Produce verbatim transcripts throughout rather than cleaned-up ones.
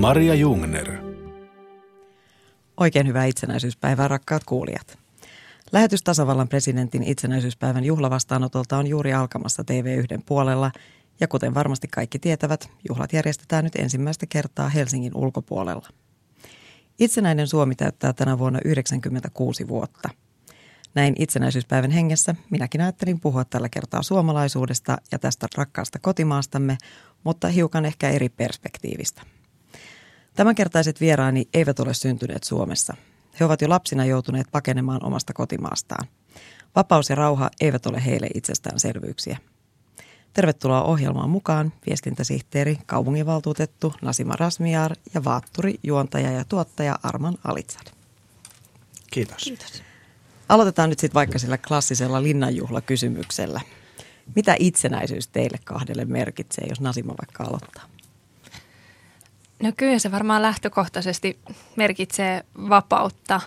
Maria Jungner. Oikein hyvää itsenäisyyspäivää, rakkaat kuulijat. Lähetys tasavallan presidentin itsenäisyyspäivän juhlavastaanotolta on juuri alkamassa T V yksi puolella. Ja kuten varmasti kaikki tietävät, juhlat järjestetään nyt ensimmäistä kertaa Helsingin ulkopuolella. Itsenäinen Suomi täyttää tänä vuonna yhdeksänkymmentäkuusi vuotta. Näin itsenäisyyspäivän hengessä minäkin ajattelin puhua tällä kertaa suomalaisuudesta ja tästä rakkaasta kotimaastamme, mutta hiukan ehkä eri perspektiivistä. Tämänkertaiset vieraani eivät ole syntyneet Suomessa. He ovat jo lapsina joutuneet pakenemaan omasta kotimaastaan. Vapaus ja rauha eivät ole heille itsestäänselvyyksiä. Tervetuloa ohjelmaan mukaan viestintäsihteeri, kaupunginvaltuutettu Nasima Razmyar ja vaatturi, juontaja ja tuottaja Arman Alitsad. Kiitos. Kiitos. Aloitetaan nyt sitten vaikka sillä klassisella linnanjuhlakysymyksellä. Mitä itsenäisyys teille kahdelle merkitsee, jos Nasima vaikka aloittaa? No kyllä se varmaan lähtökohtaisesti merkitsee vapautta.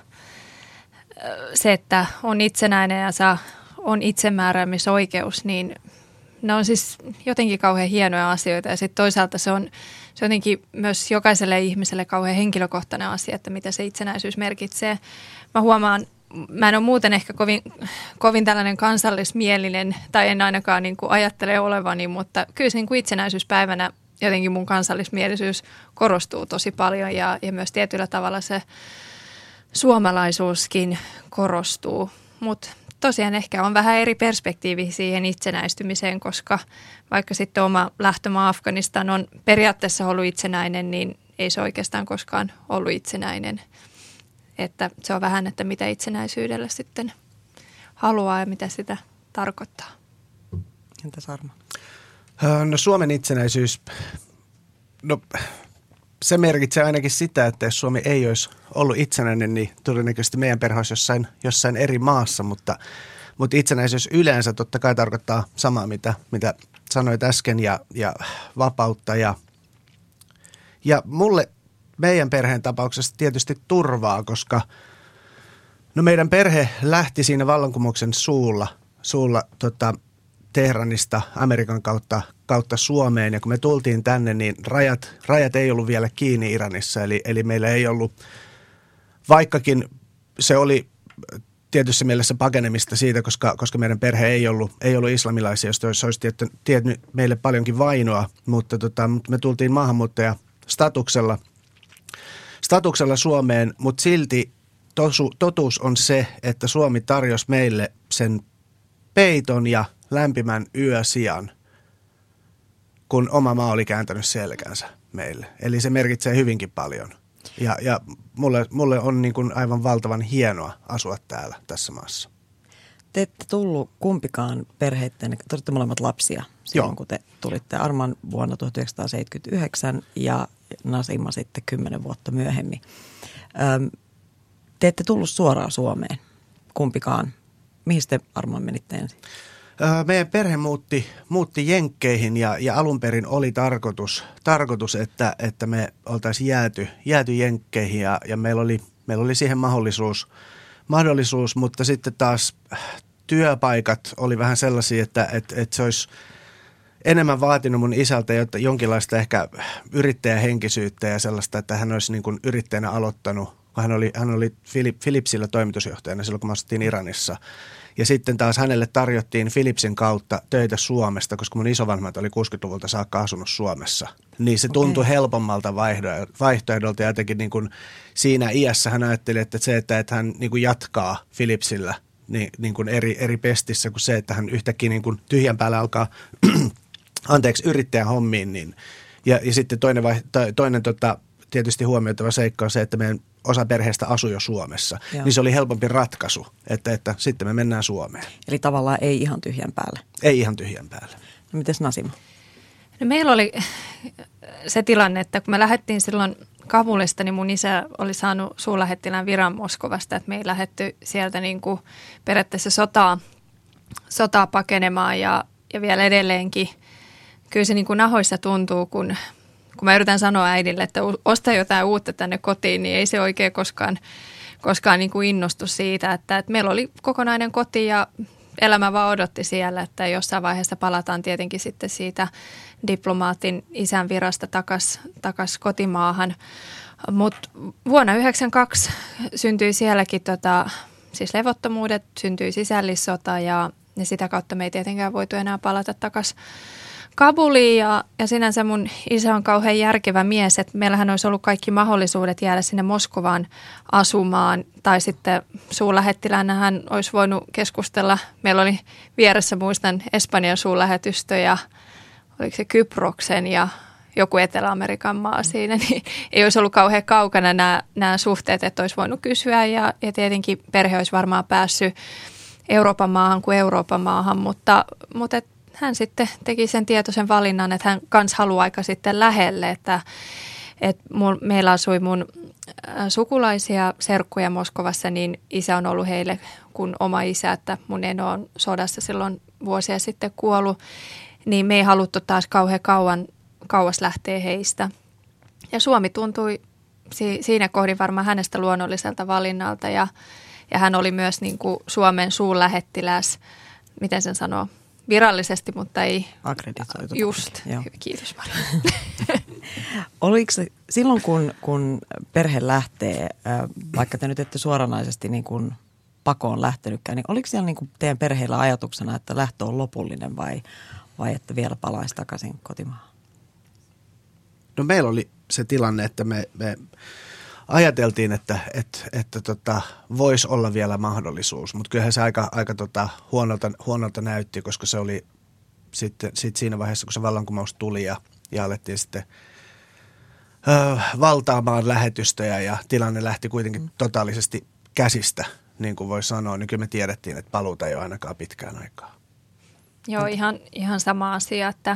Se, että on itsenäinen ja saa, on itsemääräämisoikeus, niin ne on siis jotenkin kauhean hienoja asioita. Ja sitten toisaalta se on, se on jotenkin myös jokaiselle ihmiselle kauhean henkilökohtainen asia, että mitä se itsenäisyys merkitsee. Mä huomaan, mä en ole muuten ehkä kovin, kovin tällainen kansallismielinen, tai en ainakaan niin kuin ajattele olevani, mutta kyllä se niin kuin itsenäisyyspäivänä jotenkin mun kansallismielisyys korostuu tosi paljon ja, ja myös tietyllä tavalla se suomalaisuuskin korostuu. Mutta tosiaan ehkä on vähän eri perspektiivi siihen itsenäistymiseen, koska vaikka sitten oma lähtömaa Afganistan on periaatteessa ollut itsenäinen, niin ei se oikeastaan koskaan ollut itsenäinen. Että se on vähän, että mitä itsenäisyydellä sitten haluaa ja mitä sitä tarkoittaa. Entäs Arma? No Suomen itsenäisyys, no se merkitsee ainakin sitä, että jos Suomi ei olisi ollut itsenäinen, niin todennäköisesti meidän perhe olisi jossain, jossain eri maassa, mutta, mutta itsenäisyys yleensä totta kai tarkoittaa samaa, mitä, mitä sanoit äsken ja, ja vapautta ja, ja mulle meidän perheen tapauksessa tietysti turvaa, koska no meidän perhe lähti siinä vallankumouksen suulla, suulla tota, Teheranista Amerikan kautta, kautta Suomeen ja kun me tultiin tänne, niin rajat, rajat ei ollut vielä kiinni Iranissa, eli, eli meillä ei ollut, vaikkakin se oli tietyssä mielessä pakenemista siitä, koska, koska meidän perhe ei ollut, ei ollut islamilaisia, josta se olisi tietnyt meille paljonkin vainoa, mutta tota, me tultiin maahanmuuttaja statuksella, statuksella Suomeen, mutta silti tosu, totuus on se, että Suomi tarjosi meille sen peiton ja lämpimän yösijan, kun oma maa oli kääntänyt selkänsä meille. Eli se merkitsee hyvinkin paljon. Ja, ja mulle, mulle on niin kuin aivan valtavan hienoa asua täällä tässä maassa. Te ette tullut kumpikaan perheitten, te olitte molemmat lapsia silloin, Joo. kun te tulitte Arman vuonna tuhatyhdeksänsataaseitsemänkymmentäyhdeksän ja Nasima sitten kymmenen vuotta myöhemmin. Öm, te ette tullut suoraan Suomeen kumpikaan. Mihin te Arman menitte ensin? Meidän perhe muutti, muutti Jenkkeihin ja, ja alun perin oli tarkoitus, tarkoitus että, että me oltaisiin jääty, jääty Jenkkeihin ja, ja meillä, oli, meillä oli siihen mahdollisuus, mahdollisuus, mutta sitten taas työpaikat oli vähän sellaisia, että, että, että se olisi enemmän vaatinut mun isältä jotta jonkinlaista ehkä yrittäjähenkisyyttä ja sellaista, että hän olisi niin kuin yrittäjänä aloittanut. Hän oli, hän oli Philipsillä toimitusjohtajana silloin, kun me asuttiin Iranissa. Ja sitten taas hänelle tarjottiin Philipsin kautta töitä Suomesta, koska mun isovanhemmat oli kuusikymmentäluvulta saakka asunut Suomessa. Niin se tuntui okay. helpommalta vaihtoehdolta ja jotenkin niin kuin siinä iässä hän ajatteli, että se, että, että hän niin kuin jatkaa Philipsillä niin, niin kuin eri, eri pestissä kuin se, että hän yhtäkkiä niin kuin tyhjän päällä alkaa anteeksi yrittäjän hommiin. Niin. Ja, ja sitten toinen, vai, toinen tota, tietysti huomioitava seikka on se, että meidän osa perheestä asui jo Suomessa, Joo. niin se oli helpompi ratkaisu, että, että sitten me mennään Suomeen. Eli tavallaan ei ihan tyhjän päälle. Ei ihan tyhjän päälle. No mites Nasima? No meillä oli se tilanne, että kun me lähdettiin silloin Kabulista, niin mun isä oli saanut suurlähettilään viran Moskovasta, että me ei lähdetty sieltä niin kuin periaatteessa sotaa, sotaa pakenemaan ja, ja vielä edelleenkin. Kyllä se niin kuin nahoissa tuntuu, kun kun mä yritän sanoa äidille, että osta jotain uutta tänne kotiin, niin ei se oikein koskaan, koskaan niin kuin innostu siitä, että, että meillä oli kokonainen koti ja elämä vaan odotti siellä, että jossain vaiheessa palataan tietenkin sitten siitä diplomaatin isän virasta takas, takas kotimaahan. Mutta vuonna yhdeksänkymmentäkaksi syntyi sielläkin tota, siis levottomuudet, syntyi sisällissota ja, ja sitä kautta me ei tietenkään voitu enää palata takaisin Kabuliin. Ja, ja sinänsä mun isä on kauhean järkevä mies, että meillähän olisi ollut kaikki mahdollisuudet jäädä sinne Moskovaan asumaan. Tai sitten suurlähettiläänä hän olisi voinut keskustella. Meillä oli vieressä, muistan, Espanjan suurlähetystö ja oliko se Kyproksen ja joku Etelä-Amerikan maa siinä, niin ei olisi ollut kauhean kaukana nämä, nämä suhteet, että olisi voinut kysyä ja, ja tietenkin perhe olisi varmaan päässyt Euroopan maahan kuin Euroopan maahan, mutta, mutta et hän sitten teki sen tietoisen valinnan, että hän kans haluaa aika sitten lähelle, että, että mun, meillä asui mun sukulaisia serkkuja Moskovassa, niin isä on ollut heille kuin oma isä, että mun eno on sodassa silloin vuosia sitten kuollut, niin me ei haluttu taas kauhean kauan kauas lähtee heistä. Ja Suomi tuntui si- siinä kohdin varmaan hänestä luonnolliselta valinnalta ja, ja hän oli myös niin kuin Suomen suurlähettiläs, miten sen sanoo, virallisesti, mutta ei akkreditoitu. Just, kiitos Maria. Oliko se silloin, kun, kun perhe lähtee, vaikka te nyt ette suoranaisesti niin kuin pakoon lähtenytkään, niin oliko siellä niin kuin teidän perheellä ajatuksena, että lähtö on lopullinen vai, vai että vielä palaisi takaisin kotimaahan? No meillä oli se tilanne, että me, me ajateltiin, että, että, että tota, voisi olla vielä mahdollisuus, mutta kyllähän se aika, aika tota, huonolta, huonolta näytti, koska se oli sitten sit siinä vaiheessa, kun se vallankumous tuli ja, ja alettiin sitten ö, valtaamaan lähetystöjä ja tilanne lähti kuitenkin totaalisesti käsistä, niin kuin voi sanoa, niin kyllä me tiedettiin, että paluuta ei ole ainakaan pitkään aikaa. Joo, ihan, ihan sama asia, että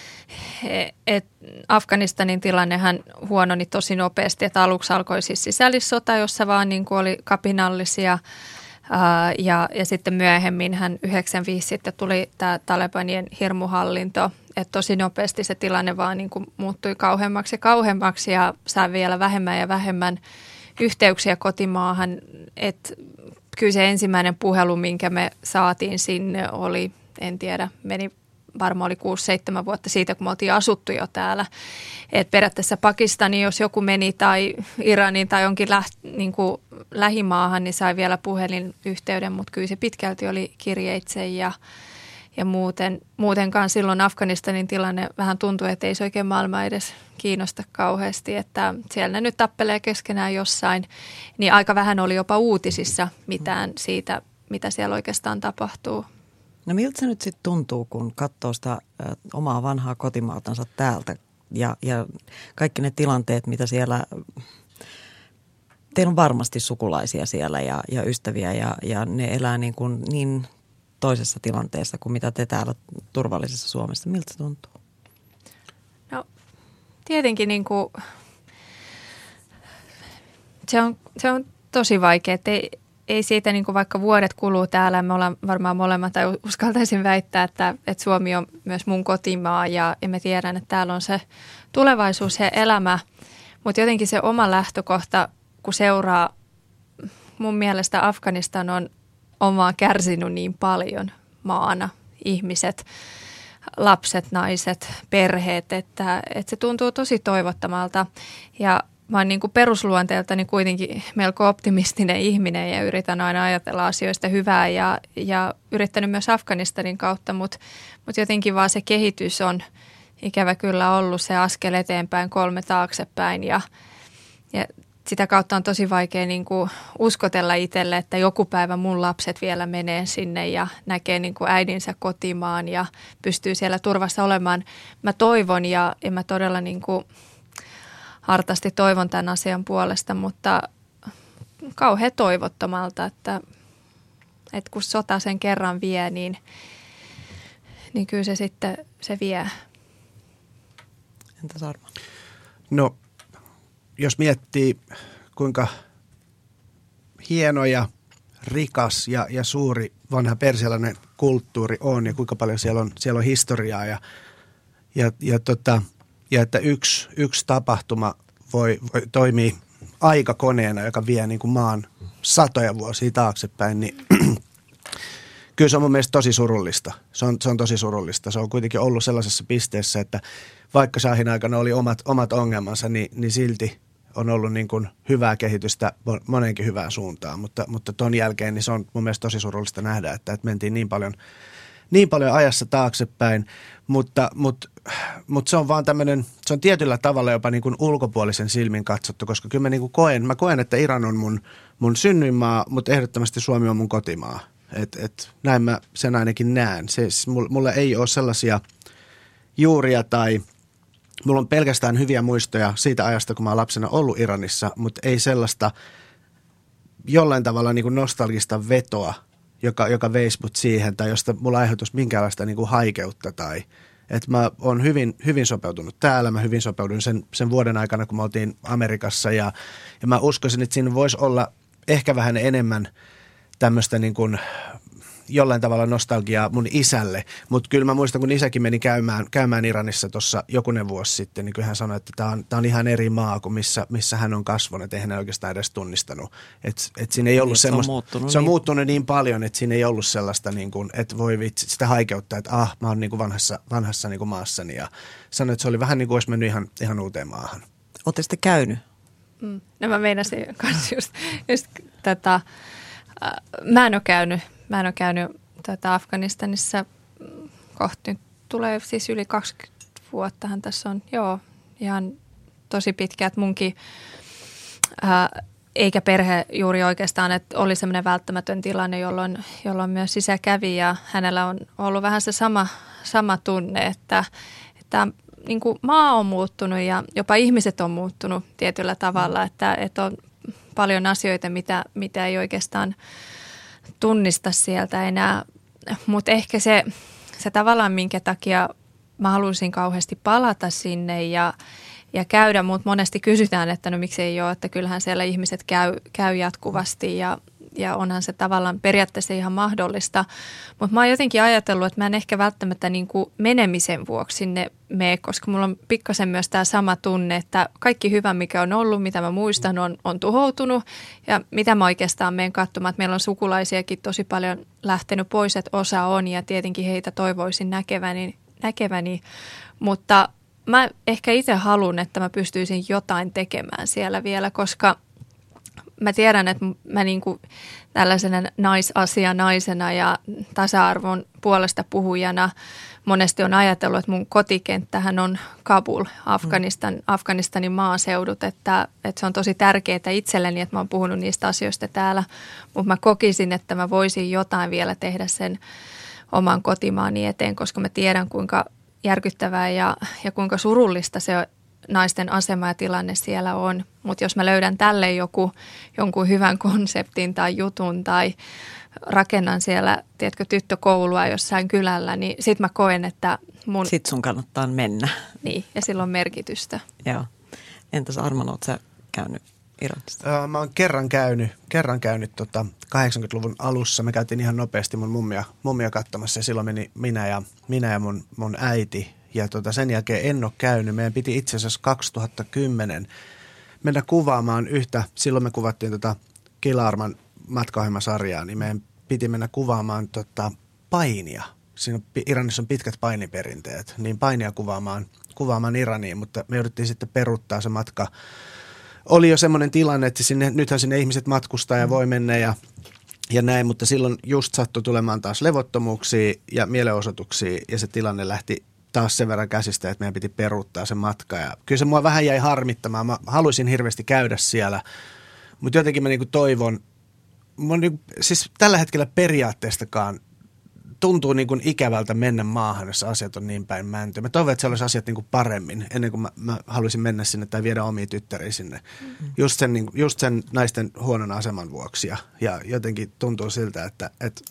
Et Afganistanin tilannehan huononi tosi nopeasti, että aluksi alkoi siis sisällissota, jossa vaan niin kuin oli kapinallisia ää, ja, ja sitten myöhemmin hän yhdeksänkymmentäviisi sitten tuli tämä Talebanien hirmuhallinto, että tosi nopeasti se tilanne vaan niin kuin muuttui kauheammaksi ja kauheammaksi ja sai vielä vähemmän ja vähemmän yhteyksiä kotimaahan, että kyllä se ensimmäinen puhelu, minkä me saatiin sinne oli, en tiedä, meni varmaan oli kuusi seitsemän vuotta siitä, kun me oltiin asuttu jo täällä. Et periaatteessa Pakistaniin, jos joku meni tai Iraniin tai jonkin läht, niin kuin lähimaahan, niin sai vielä puhelinyhteyden, mutta kyllä se pitkälti oli kirjeitse ja, ja muuten, muutenkaan silloin Afganistanin tilanne vähän tuntui, että ei se oikein maailma edes kiinnosta kauheasti, että siellä ne nyt tappelee keskenään jossain, niin aika vähän oli jopa uutisissa mitään siitä, mitä siellä oikeastaan tapahtuu. No miltä se nyt sitten tuntuu, kun katsoo sitä ä, omaa vanhaa kotimaatansa täältä ja, ja kaikki ne tilanteet, mitä siellä, teillä on varmasti sukulaisia siellä ja, ja ystäviä ja, ja ne elää niin, kuin niin toisessa tilanteessa kuin mitä te täällä turvallisessa Suomessa. Miltä se tuntuu? No tietenkin niin kuin, se, on, se on tosi vaikea, että ei, Ei siitä, niin kuin vaikka vuodet kuluu täällä, me ollaan varmaan molemmat, tai uskaltaisin väittää, että, että Suomi on myös mun kotimaa ja, ja me tiedän, että täällä on se tulevaisuus ja elämä, mutta jotenkin se oma lähtökohta, kun seuraa, mun mielestä Afganistan on omaa kärsinyt niin paljon maana, ihmiset, lapset, naiset, perheet, että, että se tuntuu tosi toivottomalta ja mä oon niin kuin perusluonteeltani kuitenkin melko optimistinen ihminen ja yritän aina ajatella asioista hyvää ja, ja yrittänyt myös Afganistanin kautta, mutta, mutta jotenkin vaan se kehitys on ikävä kyllä ollut se askel eteenpäin, kolme taaksepäin ja, ja sitä kautta on tosi vaikea niin kuin uskotella itselle, että joku päivä mun lapset vielä menee sinne ja näkee niin kuin äidinsä kotimaan ja pystyy siellä turvassa olemaan. Mä toivon ja, ja mä todella niin kuin hartaasti toivon tämän asian puolesta, mutta kauhean toivottomalta, että, että kun sota sen kerran vie, niin, niin kyllä se sitten se vie. Entäs Arma? No, jos miettii kuinka hieno ja rikas ja, ja suuri vanha persialainen kulttuuri on ja kuinka paljon siellä on, siellä on historiaa ja, ja, ja tota... Ja että yksi, yksi tapahtuma voi, voi toimia aikakoneena, joka vie niin kuin maan satoja vuosia taaksepäin, niin kyllä se on mun mielestä tosi surullista. Se on, se on tosi surullista. Se on kuitenkin ollut sellaisessa pisteessä, että vaikka Shahin aikana oli omat, omat ongelmansa, niin, niin silti on ollut niin kuin hyvää kehitystä moneenkin hyvään suuntaan. Mutta, mutta ton jälkeen niin se on mun mielestä tosi surullista nähdä, että, että mentiin niin paljon, niin paljon ajassa taaksepäin. Mutta, mutta, mutta se on vaan tämmöinen, se on tietyllä tavalla jopa niin kuin ulkopuolisen silmin katsottu, koska kyllä mä niin kuin koen, mä koen, että Iran on mun, mun synnyinmaa, mutta ehdottomasti Suomi on mun kotimaa. Et, et, näin mä sen ainakin näen. Se, mulla ei ole sellaisia juuria tai mulla on pelkästään hyviä muistoja siitä ajasta, kun mä oon lapsena ollut Iranissa, mutta ei sellaista jollain tavalla niin kuin nostalgista vetoa, joka, joka veisi mut siihen tai josta mulla aiheutuisi minkäänlaista niin kuin haikeutta tai että mä oon hyvin, hyvin sopeutunut täällä. Mä hyvin sopeudun sen, sen vuoden aikana, kun me oltiin Amerikassa ja, ja mä uskoisin, että siinä voisi olla ehkä vähän enemmän tämmöistä niin kuin jollain tavalla nostalgiaa mun isälle, mutta kyllä mä muistan, kun isäkin meni käymään, käymään Iranissa tuossa jokunen vuosi sitten, niin kyllä hän sanoi, että tämä on, on ihan eri maa kuin missä, missä hän on kasvanut, että eihän hän oikeastaan edes tunnistanut. Että et siinä ei ollut niin, semmoista, se on muuttunut, se on niin. muuttunut niin paljon, että siinä ei ollut sellaista, niin kuin, että voi vitsi, sitä haikeutta, että ah, mä oon niin kuin vanhassa, vanhassa niin kuin maassani ja sanoi, että se oli vähän niin kuin olisi mennyt ihan, ihan uuteen maahan. Ootte sitten käynyt? Mm. No mä meinasin kanssa just, just tätä, äh, mä en ole käynyt, mä en ole käynyt tätä Afganistanissa kohti. Tulee siis yli kaksikymmentä vuottahan tässä on, joo, ihan tosi pitkä, että munkin, ää, eikä perhe juuri oikeastaan, että oli semmoinen välttämätön tilanne, jolloin, jolloin myös sisä kävi ja hänellä on ollut vähän se sama, sama tunne, että, että niin kuin maa on muuttunut ja jopa ihmiset on muuttunut tietyllä tavalla, että, että on paljon asioita, mitä, mitä ei oikeastaan tunnista sieltä enää, mutta ehkä se, se tavallaan, minkä takia mä haluaisin kauheasti palata sinne ja, ja käydä, mutta monesti kysytään, että no miksi ei ole, että kyllähän siellä ihmiset käy, käy jatkuvasti ja, ja onhan se tavallaan periaatteessa ihan mahdollista, mutta mä oon jotenkin ajatellut, että mä en ehkä välttämättä niin kuin menemisen vuoksi sinne mene, koska mulla on pikkasen myös tämä sama tunne, että kaikki hyvä, mikä on ollut, mitä mä muistan, on, on tuhoutunut ja mitä mä oikeastaan menen katsomaan, että meillä on sukulaisiakin tosi paljon lähtenyt pois, että osa on ja tietenkin heitä toivoisin näkeväni, näkeväni. Mutta mä ehkä itse haluan, että mä pystyisin jotain tekemään siellä vielä, koska mä tiedän, että mä niin kuin tällaisena naisasianaisena ja tasa-arvon puolesta puhujana monesti on ajatellut, että mun kotikenttähän on Kabul, Afganistan, Afganistanin maaseudut, että, että se on tosi tärkeää itselleni, että mä oon puhunut niistä asioista täällä, mutta mä kokisin, että mä voisin jotain vielä tehdä sen oman kotimaani eteen, koska mä tiedän, kuinka järkyttävää ja, ja kuinka surullista se on. Naisten asema ja tilanne siellä on, mutta jos mä löydän tälle joku, jonkun hyvän konseptin tai jutun tai rakennan siellä, tiedätkö, tyttökoulua jossain kylällä, niin sit mä koen, että mun... Sit sun kannattaa mennä. Niin, ja sillä on merkitystä. Joo. Entäs Arman, oot sä käynyt Iranissa? Mä oon kerran käynyt, kerran käynyt tota kahdeksankymmentäluvun alussa. Me käytiin ihan nopeasti mun mummia, mummia katsomassa ja silloin meni minä ja, minä ja mun, mun äiti. Ja tota, sen jälkeen en ole käynyt. Meidän piti itse asiassa kaksituhattakymmenen mennä kuvaamaan yhtä. Silloin me kuvattiin tota Kila-Arman matkaohjelmasarjaa, niin meidän piti mennä kuvaamaan tota painia. Siinä on, Iranissa on pitkät painiperinteet, niin painia kuvaamaan, kuvaamaan Iraniin, mutta me jouduttiin sitten peruuttaa se matka. Oli jo semmoinen tilanne, että sinne, nythän sinne ihmiset matkustaa ja voi mennä ja, ja näin, mutta silloin just sattui tulemaan taas levottomuuksia ja mielenosoituksia ja se tilanne lähti taas sen verran käsistä, että meidän piti peruuttaa se matka. Ja kyllä se mua vähän jäi harmittamaan. Mä haluaisin hirveästi käydä siellä, mutta jotenkin mä niinku toivon, mä niinku, siis tällä hetkellä periaatteestakaan tuntuu niinku ikävältä mennä maahan, jos asiat on niin päin mäntyä. Mä toivon, että siellä olisi asiat niinku paremmin ennen kuin mä, mä haluaisin mennä sinne tai viedä omia tyttäriä sinne. Mm-hmm. Just, sen, niinku, just sen naisten huonon aseman vuoksi ja, ja jotenkin tuntuu siltä, että et,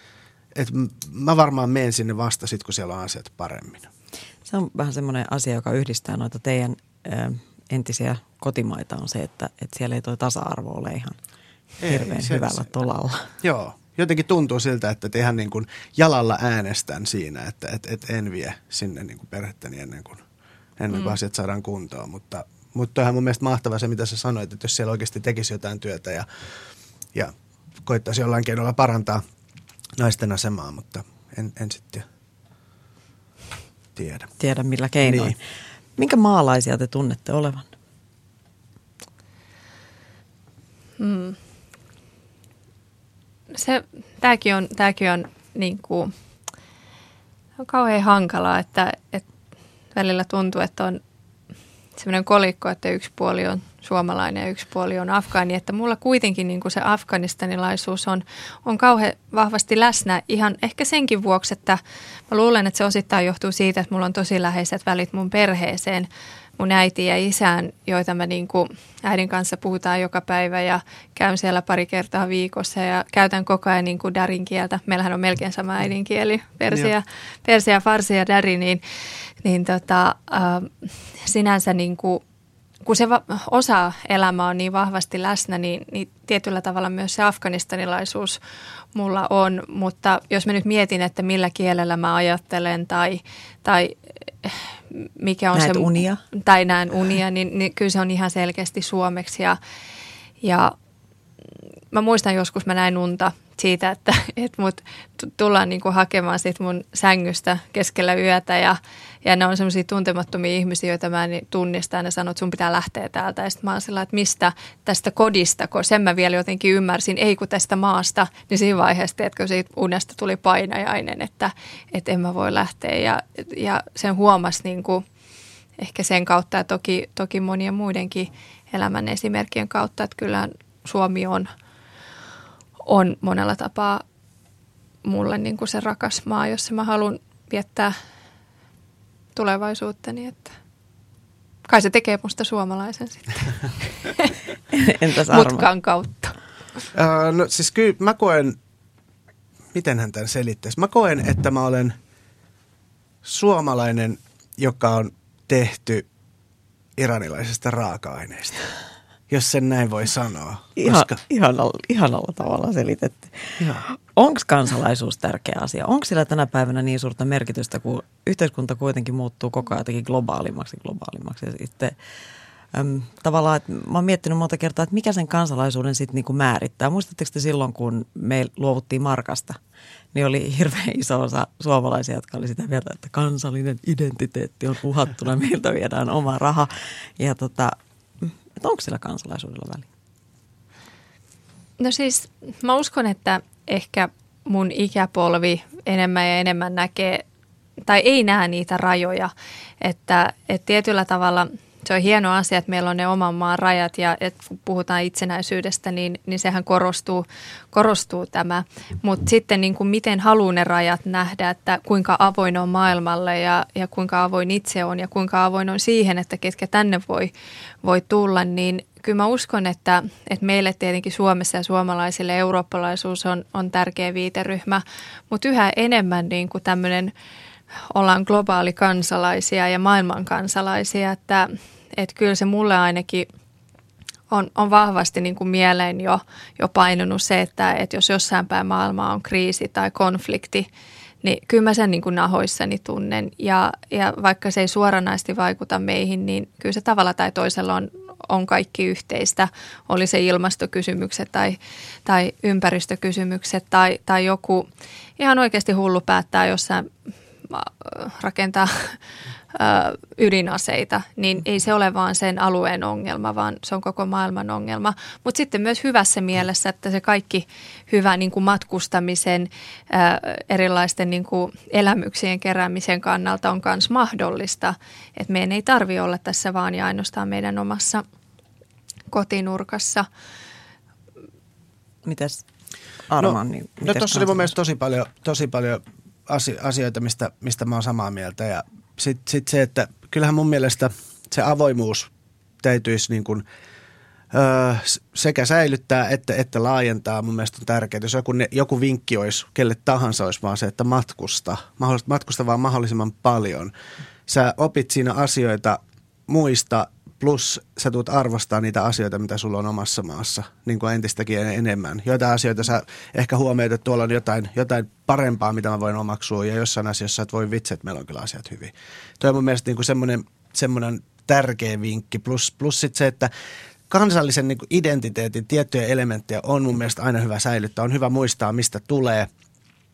et mä varmaan menen sinne vasta sit, kun siellä on asiat paremmin. Se on vähän semmoinen asia, joka yhdistää noita teidän ö, entisiä kotimaita on se, että, että siellä ei tuo tasa-arvo ole ihan hirveän ei, hyvällä se, tolalla. Joo, jotenkin tuntuu siltä, että ihan niin kuin jalalla äänestän siinä, että et, et en vie sinne niin kuin perhettäni ennen kuin, ennen kuin mm. asiat saadaan kuntoon. Mutta, mutta toihan mun mielestä mahtavaa se, mitä sä sanoit, että jos siellä oikeasti tekisi jotain työtä ja, ja koittaisi jollain keinolla parantaa naisten asemaa, mutta en, en sitten tiedä. Tiedä millä keinoin. Niin. Minkä maalaisia te tunnette olevan? Hmm. Se, tämäkin on, tämäkin on niin kuin, on kauhean hankalaa, että, että välillä tuntuu, että on semmoinen kolikko, että yksi puoli on suomalainen ja yksi puoli on afgaani, että mulla kuitenkin niin kuin se afganistanilaisuus on, on kauhean vahvasti läsnä ihan ehkä senkin vuoksi, että mä luulen, että se osittain johtuu siitä, että mulla on tosi läheiset välit mun perheeseen, mun äitiin ja isään, joita mä niin kuin äidin kanssa puhutaan joka päivä ja käyn siellä pari kertaa viikossa ja käytän koko ajan niin kuin darin kieltä. Meillähän on melkein sama äidinkieli, persia, persia farsi ja dari, niin, niin tota, äh, sinänsä niin kuin, kun se va- osa elämää on niin vahvasti läsnä, niin, niin tietyllä tavalla myös se afganistanilaisuus mulla on, mutta jos mä nyt mietin, että millä kielellä mä ajattelen tai, tai mikä on Näet se... unia? Tai näen unia, niin, niin kyllä se on ihan selkeästi suomeksi ja, ja mä muistan joskus mä näin unta siitä, että, että mut tullaan niinku hakemaan sit mun sängystä keskellä yötä ja, ja ne on semmoisia tuntemattomia ihmisiä, joita mä en tunnista ja ne sanoo, että sun pitää lähteä täältä. Ja sitten mä oon sillä, että mistä tästä kodista, kun sen mä vielä jotenkin ymmärsin, ei kun tästä maasta, niin siinä vaiheessa, että kun siitä unesta tuli painajainen, että, että en mä voi lähteä ja, ja sen huomasi niinku ehkä sen kautta ja toki, toki monien muidenkin elämän esimerkkien kautta, että kyllä Suomi on on monella tapaa mulle niin kuin se rakas maa, jossa mä haluan viettää tulevaisuuttani, että kai se tekee musta suomalaisen sitten. Entäs Arma? Mutkan kautta. Öö, no siis kyllä mä koen, miten hän tämän selittäisi, mä koen, että mä olen suomalainen, joka on tehty iranilaisesta raaka-aineesta. Jos sen näin voi sanoa. Ihan, Koska... ihanalla, ihanalla tavalla selitetty. Onko kansalaisuus tärkeä asia? Onko sillä tänä päivänä niin suurta merkitystä, kun yhteiskunta kuitenkin muuttuu koko ajan jotenkin globaalimmaksi globaalimmaksi? Ja sitten äm, tavallaan, että mä oon miettinyt monta kertaa, että mikä sen kansalaisuuden sitten niinku määrittää. Muistatteko te silloin, kun me luovuttiin markasta, niin oli hirveän iso osa suomalaisia, jotka oli sitä mieltä, että kansallinen identiteetti on uhattuna, meiltä viedään oma raha. Ja tota... Että onko sillä kansalaisuudella väliä? No siis mä uskon, että ehkä mun ikäpolvi enemmän ja enemmän näkee, tai ei näe niitä rajoja, että, että tietyllä tavalla se on hieno asia, että meillä on ne oman maan rajat ja että kun puhutaan itsenäisyydestä, niin, niin sehän korostuu, korostuu tämä. Mutta sitten niin kuin miten haluaa ne rajat nähdä, että kuinka avoin on maailmalle ja, ja kuinka avoin itse on ja kuinka avoin on siihen, että ketkä tänne voi, voi tulla, niin kyllä mä uskon, että, että meille tietenkin Suomessa ja suomalaisille eurooppalaisuus on, on tärkeä viiteryhmä, mutta yhä enemmän niin kuin tämmöinen ollaan globaali kansalaisia ja maailman kansalaisia, että, että kyllä se mulle ainakin on, on vahvasti niin kuin mieleen jo, jo painunut se, että, että jos jossain päin maailmaa on kriisi tai konflikti, niin kyllä mä sen niin kuin nahoissani tunnen ja, ja vaikka se ei suoranaisesti vaikuta meihin, niin kyllä se tavalla tai toisella on, on kaikki yhteistä, oli se ilmastokysymykset tai, tai ympäristökysymykset tai, tai joku ihan oikeasti hullu päättää jossain rakentaa ydinaseita, niin ei se ole vaan sen alueen ongelma, vaan se on koko maailman ongelma. Mutta sitten myös hyvässä mielessä, että se kaikki hyvä niin kuin matkustamisen, erilaisten niin kuin elämyksien keräämisen kannalta on myös mahdollista. Että meidän ei tarvitse olla tässä vaan ja ainoastaan meidän omassa kotinurkassa. Mitäs Arman? No, niin, no tuossa oli mun mielestä tosi paljon, tosi paljon asioita, mistä, mistä mä oon samaa mieltä ja sitten sit se, että kyllähän mun mielestä se avoimuus täytyisi niin kuin, öö, sekä säilyttää että, että laajentaa mun mielestä on tärkeää. Jos joku, joku vinkki olisi, kelle tahansa olisi vaan se, että matkusta, matkusta vaan mahdollisimman paljon. Sä opit siinä asioita muista, plus sä tulet arvostaa niitä asioita, mitä sulla on omassa maassa, niin kuin entistäkin enemmän. Joitain asioita sä ehkä huomioit, että tuolla on jotain, jotain parempaa, mitä mä voin omaksua, ja jossain asiassa et voi vitsi, että meillä on kyllä asiat hyvin. Tuo on mun mielestä niin kuin semmoinen, semmoinen tärkeä vinkki, plus, plus sitten se, että kansallisen niin kuin identiteetin tiettyjä elementtejä on mun mielestä aina hyvä säilyttää. On hyvä muistaa, mistä tulee.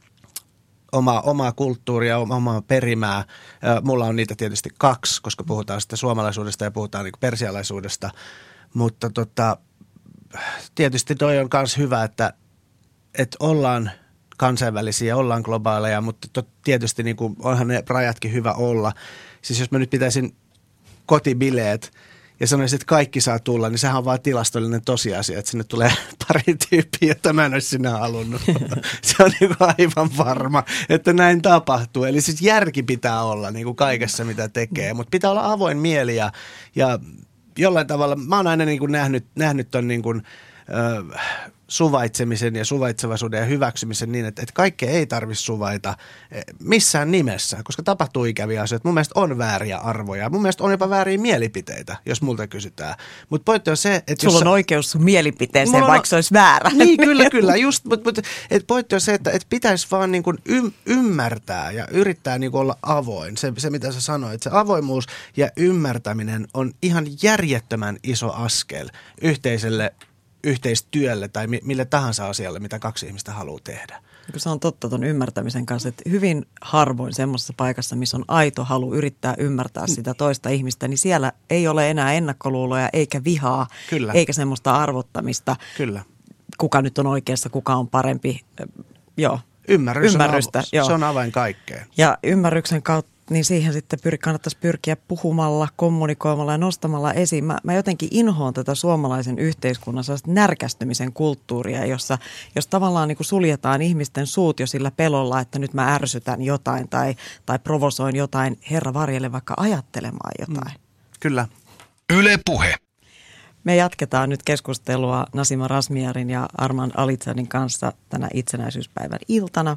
omaa, omaa kulttuuria, omaa perimää. Mulla on niitä tietysti kaksi, koska puhutaan sitten suomalaisuudesta ja puhutaan niin kuin persialaisuudesta. Mutta tota, tietysti toi on myös hyvä, että, että ollaan kansainvälisiä, ollaan globaaleja, mutta tot, tietysti niin kuin onhan ne rajatkin hyvä olla. Siis jos mä nyt pitäisin kotibileet ja sanoisin, että kaikki saa tulla, niin sehän on vaan tilastollinen tosiasia, että sinne tulee pari tyyppiä, jota mä en olisi sinne halunnut. Se on niin kuin aivan varma, että näin tapahtuu. Eli siis järki pitää olla niin kuin kaikessa, mitä tekee, mutta pitää olla avoin mieli ja, ja jollain tavalla, mä oon aina niin kuin nähnyt, nähnyt ton niin kuin, äh, suvaitsemisen ja suvaitsevaisuuden ja hyväksymisen niin, että, että kaikkea ei tarvitse suvaita missään nimessä, koska tapahtuu ikäviä asioita. Mun mielestä on vääriä arvoja. Mun mielestä on jopa vääriä mielipiteitä, jos multa kysytään. Mutta pointti on se, että sulla jos on sä... oikeus sun mielipiteeseen, on... vaikka se olisi väärä. Niin, kyllä, kyllä. Just, mutta mut, pointti on se, että et pitäisi vaan niin kuin ym, ymmärtää ja yrittää niin kuin olla avoin. Se, se, mitä sä sanoit, se avoimuus ja ymmärtäminen on ihan järjettömän iso askel yhteiselle yhteistyölle tai mille tahansa asialle, mitä kaksi ihmistä haluaa tehdä. Se on totta ton ymmärtämisen kanssa, että hyvin harvoin semmoisessa paikassa, missä on aito halu yrittää ymmärtää sitä toista ihmistä, niin siellä ei ole enää ennakkoluuloja eikä vihaa, Kyllä. eikä semmoista arvottamista. Kyllä. Kuka nyt on oikeassa, kuka on parempi. Joo. Ymmärrys Ymmärrystä, on, av- joo. se on avain kaikkeen. Ja ymmärryksen kautta, niin siihen sitten pyr- kannattaisi pyrkiä puhumalla, kommunikoimalla ja nostamalla esiin. Mä, mä jotenkin inhoon tätä suomalaisen yhteiskunnan närkästymisen kulttuuria, jossa jos tavallaan niin kuin suljetaan ihmisten suut jo sillä pelolla, että nyt mä ärsytän jotain tai, tai provosoin jotain, herra varjelle vaikka ajattelemaan jotain. Mm. Kyllä. Yle Puhe. Me jatketaan nyt keskustelua Nasima Razmyarin ja Armand Alitzanin kanssa tänä itsenäisyyspäivän iltana.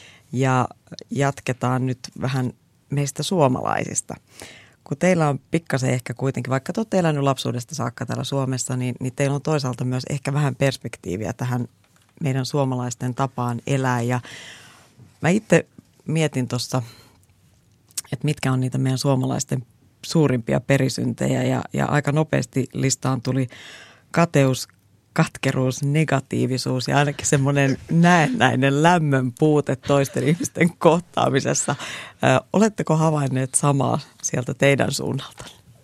Ja jatketaan nyt vähän meistä suomalaisista. Kun teillä on pikkasen ehkä kuitenkin, vaikka te olette elänyt lapsuudesta saakka täällä Suomessa, niin, niin teillä on toisaalta myös ehkä vähän perspektiiviä tähän meidän suomalaisten tapaan elää. Ja mä itse mietin tuossa, että mitkä on niitä meidän suomalaisten suurimpia perisyntejä ja, ja aika nopeasti listaan tuli kateus, katkeruus, negatiivisuus ja ainakin semmoinen näennäinen lämmön puute toisten ihmisten kohtaamisessa. Ö, oletteko havainneet samaa sieltä teidän suunnalta?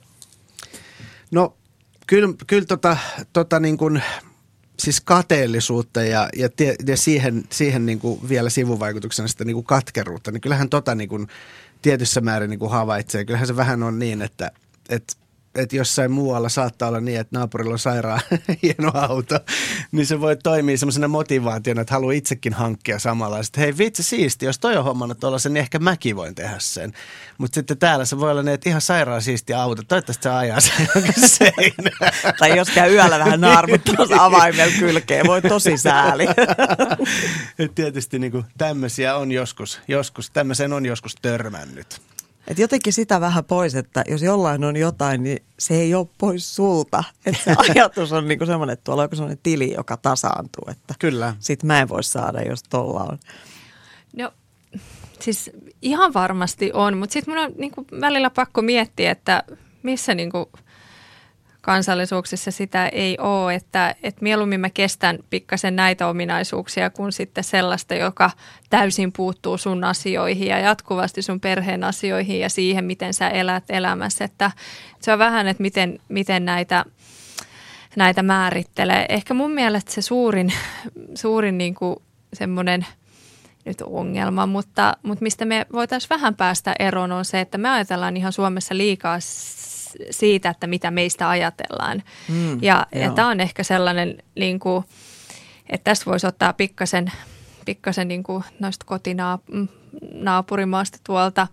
No kyllä, kyllä tota, tota niin kuin, siis kateellisuutta ja, ja, tie, ja siihen, siihen niin kuin vielä sivuvaikutuksena sitä niin kuin katkeruutta, niin kyllähän tota niin kuin tietyssä määrin niin kuin havaitsee. Kyllähän se vähän on niin, että, että, että jossain muualla saattaa olla niin, että naapurilla on sairaan hieno auto, niin se voi toimia semmoisena motivaationa, että haluaa itsekin hankkia samalla. Sitten hei vitsi siisti, jos toi on hommannut tuollaisen, niin ehkä mäkin voin tehdä sen. Mutta sitten täällä se voi olla niin, että ihan sairaan siisti auto, toivottavasti se ajaa sen jonkin seinään. Tai jos käy yöllä vähän naarmuttamassa avaimella kylkeen, voi tosi sääli. Tietysti niin kuin tämmöisiä on joskus, joskus, tämmöiseen on joskus törmännyt. Et jotenkin sitä vähän pois, että jos jollain on jotain, niin se ei ole pois sulta. Että se ajatus on niinku semmoinen, että tuolla on joku semmoinen tili, joka tasaantuu. Että kyllä. Sit mä en voi saada, jos tolla on. No siis ihan varmasti on, mutta sitten mun on niinku välillä pakko miettiä, että missä niinku kansallisuuksissa sitä ei ole, että, että mieluummin mä kestän pikkasen näitä ominaisuuksia kuin sitten sellaista, joka täysin puuttuu sun asioihin ja jatkuvasti sun perheen asioihin ja siihen, miten sä elät elämässä. Että se on vähän, että miten, miten näitä, näitä määrittelee. Ehkä mun mielestä se suurin, suurin niin kuin semmoinen nyt ongelma, mutta, mutta mistä me voitaisiin vähän päästä eroon on se, että me ajatellaan ihan Suomessa liikaa siitä, että mitä meistä ajatellaan. Mm, ja ja tämä on ehkä sellainen, niin kuin, että tästä voisi ottaa pikkasen, pikkasen niin kuin noista kotinaapurimaasta tuolta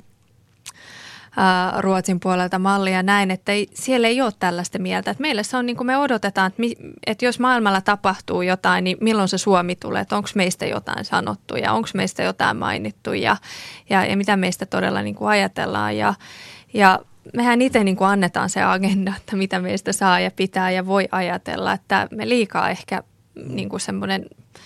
ää, Ruotsin puolelta mallia näin, että ei, siellä ei ole tällaista mieltä. Että meillä se on niin kuin me odotetaan, että, mi, että jos maailmalla tapahtuu jotain, niin milloin se Suomi tulee, että onko meistä jotain sanottu ja onko meistä jotain mainittu ja, ja, ja mitä meistä todella niin kuin ajatellaan ja, ja mehän itse niin kuin annetaan se agenda, että mitä meistä saa ja pitää ja voi ajatella, että me liikaa ehkä niin kuin semmoinen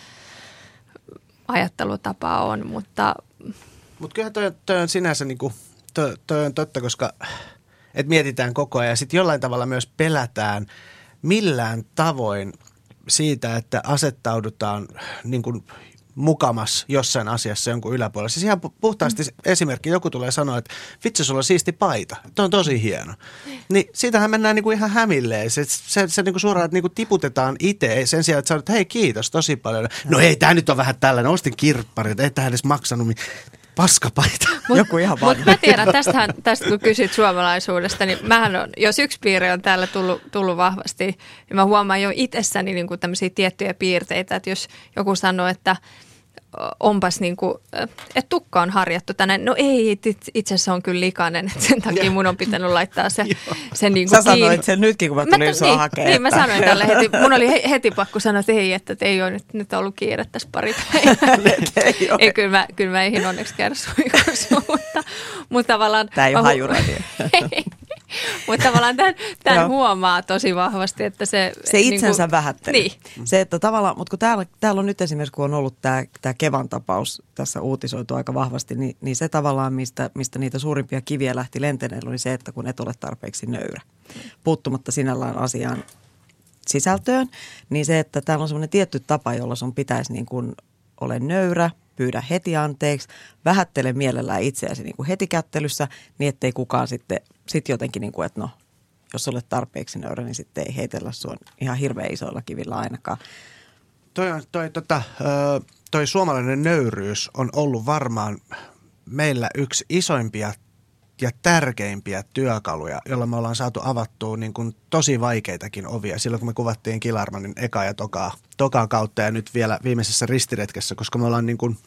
ajattelutapa on, mutta... Mutta kyllähän toi, toi on sinänsä niin kuin, toi, toi on totta, koska et mietitään koko ajan ja sitten jollain tavalla myös pelätään millään tavoin siitä, että asettaudutaan niin kuin mukamas jossain asiassa jonkun yläpuolella. Siis ihan puhtaasti esimerkki, joku tulee sanoa, että vitsi, sulla on siisti paita, tuo on tosi hieno. Niin siitähän mennään niinku ihan hämilleen. Se, se, se niinku suoraan niinku tiputetaan itse sen sijaan, että sanot, että hei kiitos tosi paljon. No ei, tää nyt on vähän tällainen, ostin kirpparit, ei tää edes maksanut paskapaita. Mut, Joku ihan Mutta mä tiedän, tästähän, tästä kun kysyt suomalaisuudesta, niin mähän on, jos yksi piirre on täällä tullut, tullut vahvasti, niin mä huomaan jo itsessäni niin kuin tämmöisiä tiettyjä piirteitä, että jos joku sanoo, että onpas niin kuin, että tukka on harjattu tänään. No ei, itse asiassa on kyllä likainen, että sen takia mun on pitänyt laittaa se, se niin kuin Sä kiinni. sanoit sen nytkin, kun mä tulin mä, sua niin, hakemaan. Niin, mä sanoin tälle heti. Mun oli heti pakko sanoa, että ei, että ei ole nyt, nyt ollut kiire tässä pari päivää. ei, ei, kyllä mä, kyllä mä eihin onneksi käydä suihkussa, mutta, mutta tavallaan... Tää ei ole hajuradio. Mutta tavallaan tämän, tämän huomaa tosi vahvasti, että se... Se itsensä niin kuin, vähättely. Niin. Se, että tavallaan, mutta kun täällä, täällä on nyt esimerkiksi, kun on ollut tämä, tämä Kevan tapaus tässä uutisoitu aika vahvasti, niin, niin se tavallaan, mistä, mistä niitä suurimpia kiviä lähti lenteneellä, oli se, että kun et ole tarpeeksi nöyrä. Puuttumatta sinällään asiaan sisältöön, niin se, että täällä on semmoinen tietty tapa, jolla sun pitäisi niin kuin ole nöyrä, pyydä heti anteeksi, vähättele mielellään itseäsi niin kuin heti kättelyssä, niin ettei kukaan sitten sit jotenkin, niin kuin, että no, jos olet tarpeeksi nöyrä, niin sitten ei heitellä sua ihan hirveän isoilla kivillä ainakaan. Toi, toi, tota, toi suomalainen nöyryys on ollut varmaan meillä yksi isoimpia ja tärkeimpiä työkaluja, jolla me ollaan saatu avattua niin kuin tosi vaikeitakin ovia. Silloin kun me kuvattiin Kilarmanin eka ja tokaa, tokaa kautta ja nyt vielä viimeisessä ristiretkessä, koska me ollaan niin kuin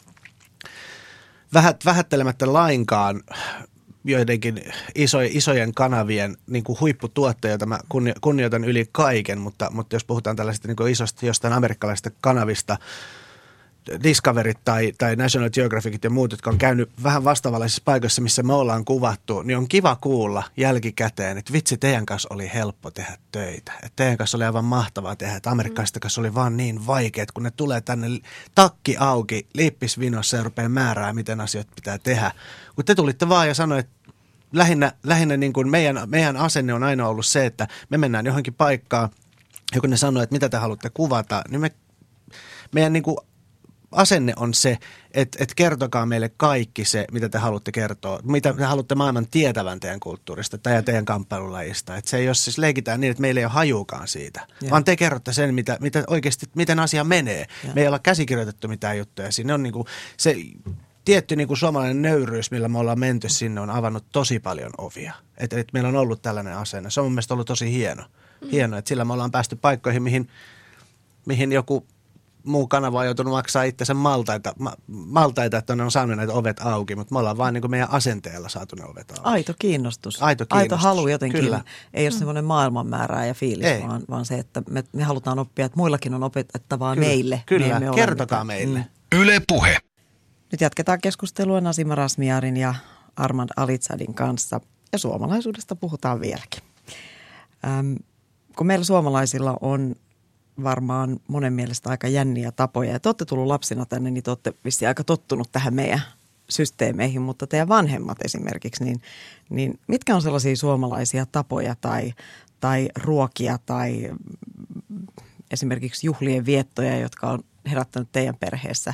vähät, vähättelemättä lainkaan joidenkin iso, isojen kanavien niin kuin huipputuotteja, joita mä kunnioitan yli kaiken, mutta, mutta jos puhutaan tällaisista niin kuin isosta jostain amerikkalaisista kanavista, Discoveryt tai, tai National Geographicit ja muut, jotka on käynyt vähän vastaavanlaisissa paikoissa, missä me ollaan kuvattu, niin on kiva kuulla jälkikäteen, että vitsi, teidän kanssa oli helppo tehdä töitä. Että teidän kanssa oli aivan mahtavaa tehdä, että amerikkalaisten kanssa oli vaan niin vaikeat, kun ne tulee tänne takki auki, liippis vinossa ja rupeaa määrää, miten asioita pitää tehdä. Kun te tulitte vaan ja sanoitte, lähinnä, lähinnä niin kuin meidän, meidän asenne on aina ollut se, että me mennään johonkin paikkaan, ja kun ne sanoo, että mitä te haluatte kuvata, niin me, meidän niin kuin asenne on se, että, että kertokaa meille kaikki se, mitä te haluatte kertoa, mitä te haluatte maailman tietävän teidän kulttuurista tai teidän kamppailulajista. Että se ei ole siis leikitään niin, että meillä ei ole hajuukaan siitä, ja. vaan te kerrotte sen, mitä, mitä oikeasti, miten asia menee. Ja. Me ei olla käsikirjoitettu mitään juttuja. Siinä on niin kuin se tietty niin kuin suomalainen nöyryys, millä me ollaan menty sinne, on avannut tosi paljon ovia. Että, että meillä on ollut tällainen asenne. Se on mun mielestä ollut tosi hieno. Mm. Hieno, että sillä me ollaan päästy paikkoihin, mihin, mihin joku muu kanava on joutunut maksaa itsensä maltaita, ma, maltaita, että ne on saanut näitä ovet auki, mutta me ollaan vaan niin kuin meidän asenteella saatu ne ovet auki. Aito kiinnostus. Aito kiinnostus. Aito halu jotenkin. Kyllä. Ei ole semmoinen maailmanmäärää ja fiilis, vaan, vaan se, että me, me halutaan oppia, että muillakin on opetettavaa Kyllä. meille. Kyllä, me kertokaa meille. Mm. Yle Puhe. Nyt jatketaan keskustelua Nasima Razmyarin ja Armand Alizadin kanssa ja suomalaisuudesta puhutaan vieläkin. Ähm, kun meillä suomalaisilla on varmaan monen mielestä aika jänniä tapoja. Ja te olette tullut lapsina tänne, niin te olette vissiin aika tottunut tähän meidän systeemeihin, mutta teidän vanhemmat esimerkiksi, niin, niin mitkä on sellaisia suomalaisia tapoja tai, tai ruokia tai esimerkiksi juhlien viettoja, jotka on herättänyt teidän perheessä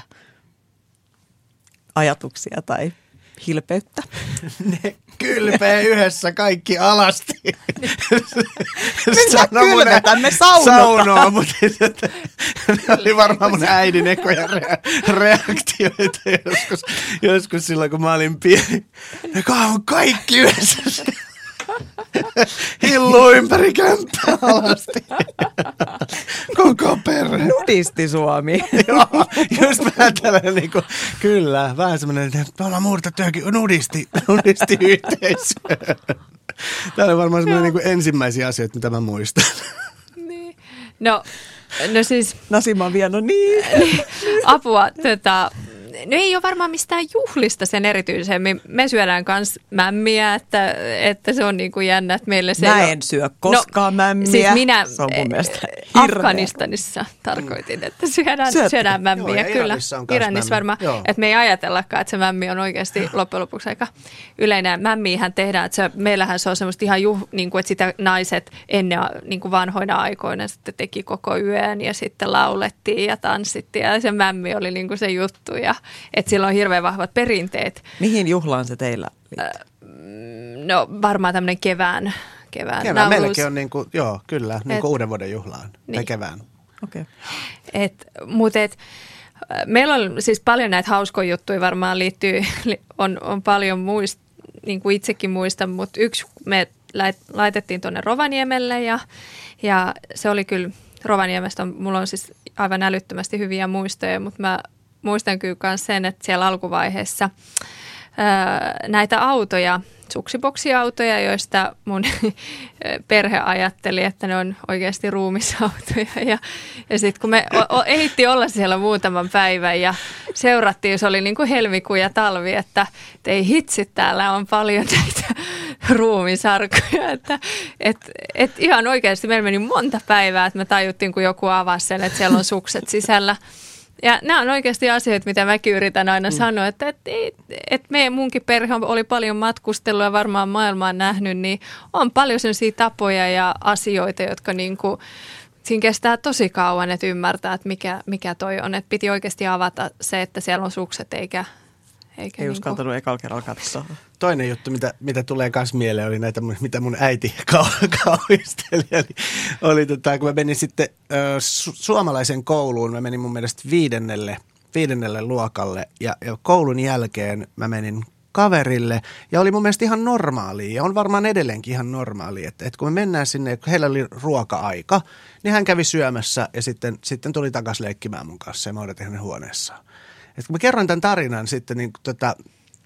ajatuksia tai hilpeyttä? Ne kylpee yhdessä kaikki alasti. Minä kylvetän, me saunotaan. Saunoa, mutta ne oli varmaan mun äidin ekoja rea- reaktioita joskus, joskus silloin, kun mä olin pieni. Ne on kaikki yhdessä. Hillu ympäri kämppää alasti. Koko perhe. Nudisti Suomi. Joo, just vähän tällainen, niin kuin, kyllä, vähän semmoinen, että me ollaan muutettu johonkin nudisti, nudisti yhteisöön. Tämä oli varmaan semmoinen niin kuin ensimmäisiä asioita, mitä mä muistan. Niin. No, no siis... Nasima vielä, no niin. Apua, tota, no ei ole varmaan mistään juhlista sen erityisemmin. Me syödään myös mämmiä, että, että se on niin kuin jännä, että meille se... Mä en syö koskaan no, mämmiä. Siis minä se on mun mielestä Afganistanissa tarkoitin, että syödään, syödään mämmiä. Joo, kyllä, Iranissa, Iranissa varmaan, että me ei ajatellakaan, että se mämmi on oikeasti loppujen lopuksi aika yleinen. Mämmiähän tehdään, että se, meillähän se on semmoista ihan juh, niin kuin, että sitä naiset ennen niin kuin vanhoina aikoina sitten teki koko yön ja sitten laulettiin ja tanssittiin ja se mämmi oli niin kuin se juttu ja että sillä on hirveän vahvat perinteet. Mihin juhlaan se teillä liittyy? No varmaan tämmöinen kevään Kevään, kevään meilläkin on niin kuin, joo, kyllä, niin kuin uuden vuoden juhlaan niin. tai kevään. Okay. Et, mut et, meillä on siis paljon näitä hauskoja juttuja varmaan liittyy, on, on paljon muist, niin kuin itsekin muistan, mutta yksi me laitettiin tuonne Rovaniemelle ja, ja se oli kyllä, Rovaniemestä on, mulla on siis aivan älyttömästi hyviä muistoja, mutta mä muistan kyllä myös sen, että siellä alkuvaiheessa ää, näitä autoja, suksiboksiautoja, joista mun perhe ajatteli, että ne on oikeasti ruumisautoja. Ja, ja sitten kun me o, o, ehittiin olla siellä muutaman päivän ja seurattiin, se oli niin kuin helmikuu ja talvi, että et ei hitsi, täällä on paljon näitä ruumisarkoja. Että et, et ihan oikeasti meillä meni monta päivää, että me tajuttiin, kun joku avasi sen, että siellä on sukset sisällä. Ja nämä on oikeasti asioita, mitä mäkin yritän aina mm. sanoa, että, että, että meidän munkin perhe oli paljon matkustellut ja varmaan maailmaa nähnyt, niin on paljon sellaisia tapoja ja asioita, jotka niin kuin, siinä kestää tosi kauan, että ymmärtää, että mikä, mikä toi on. Että piti oikeasti avata se, että siellä on sukset eikä... eikä Ei niin uskaltanut kuin... ekalla kerralla katsoa. Toinen juttu, mitä, mitä tulee myös mieleen, oli näitä, mitä mun äiti kau- kauhisteli. Eli, oli tota, kun mä menin sitten ö, su- suomalaisen kouluun, mä menin mun mielestä viidennelle, viidennelle luokalle ja, ja koulun jälkeen mä menin kaverille ja oli mun mielestä ihan normaalia ja on varmaan edelleenkin ihan normaalia, että, että kun me mennään sinne, kun heillä oli ruoka-aika, niin hän kävi syömässä ja sitten, sitten tuli takaisin leikkimään mun kanssa ja mä odotin hänen huoneessaan. Et kun mä kerroin tämän tarinan sitten, niin tota,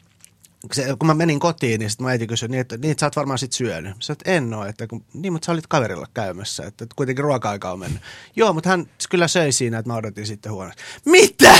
se, kun mä menin kotiin, niin sitten mä äiti kysyi, niin että, niin, että sä oot varmaan sit syönyt. Sä et en oo, että kun, niin, mutta sä olit kaverilla käymässä, että, että kuitenkin ruoka-aika on mennyt. Joo, mutta hän kyllä söi siinä, että mä odotin sitten huoneessa. Mitä?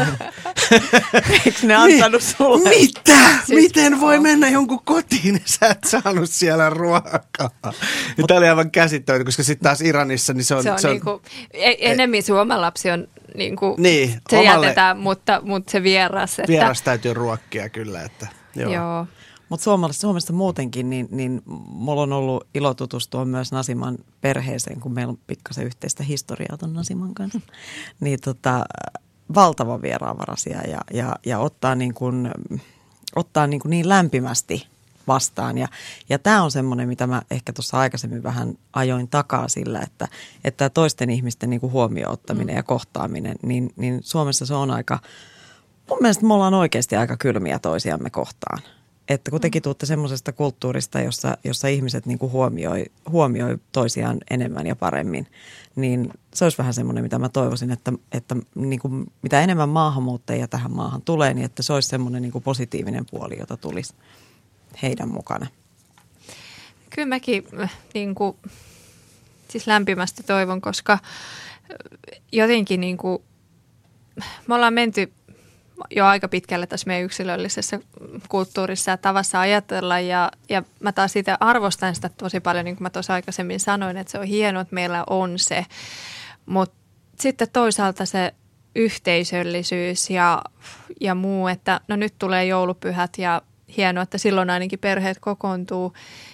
Eikö ne antanut sulle? Mitä? Siis, miten voi mennä jonkun kotiin, sä et saanut siellä ruokaa? Ja tää oli aivan käsittämätöntä, koska sitten taas Iranissa, niin se on... Se on, se on niinku, enemmän se oma lapsi on niinku, niin, se omalle, jätetään, mutta, mutta se vieras. Että, vieras täytyy ruokkia kyllä, että... Joo. Joo. Mutta Suomessa, Suomessa muutenkin, niin, niin mulla on ollut ilo tutustua myös Nasiman perheeseen, kun meillä on pikkasen yhteistä historiaa ton Nasiman kanssa. Niin tota, valtavan vieraanvaraisia ja, ja, ja ottaa, niin, kuin, ottaa niin, kuin niin lämpimästi vastaan. Ja, ja tämä on semmoinen, mitä mä ehkä tuossa aikaisemmin vähän ajoin takaa sillä, että, että toisten ihmisten niin kuin huomioon ottaminen mm. ja kohtaaminen, niin, niin Suomessa se on aika... Mun mielestä me ollaan oikeasti aika kylmiä toisiamme kohtaan. Että kun tekin tuutte semmoisesta kulttuurista, jossa, jossa ihmiset niin kuin huomioi, huomioi toisiaan enemmän ja paremmin, niin se olisi vähän semmoinen, mitä mä toivoisin, että, että niin kuin mitä enemmän maahanmuuttajia tähän maahan tulee, niin että se olisi semmoinen niin kuin positiivinen puoli, jota tulisi heidän mukana. Kyllä mäkin niin kuin, siis lämpimästi toivon, koska jotenkin niin kuin, me ollaan menty jo aika pitkälle tässä meidän yksilöllisessä kulttuurissa ja tavassa ajatella ja, ja mä taas siitä arvostan sitä tosi paljon, niin kuin mä tuossa aikaisemmin sanoin, että se on hienoa, että meillä on se, mutta sitten toisaalta se yhteisöllisyys ja, ja muu, että no nyt tulee joulupyhät ja hienoa, että silloin ainakin perheet kokoontuu.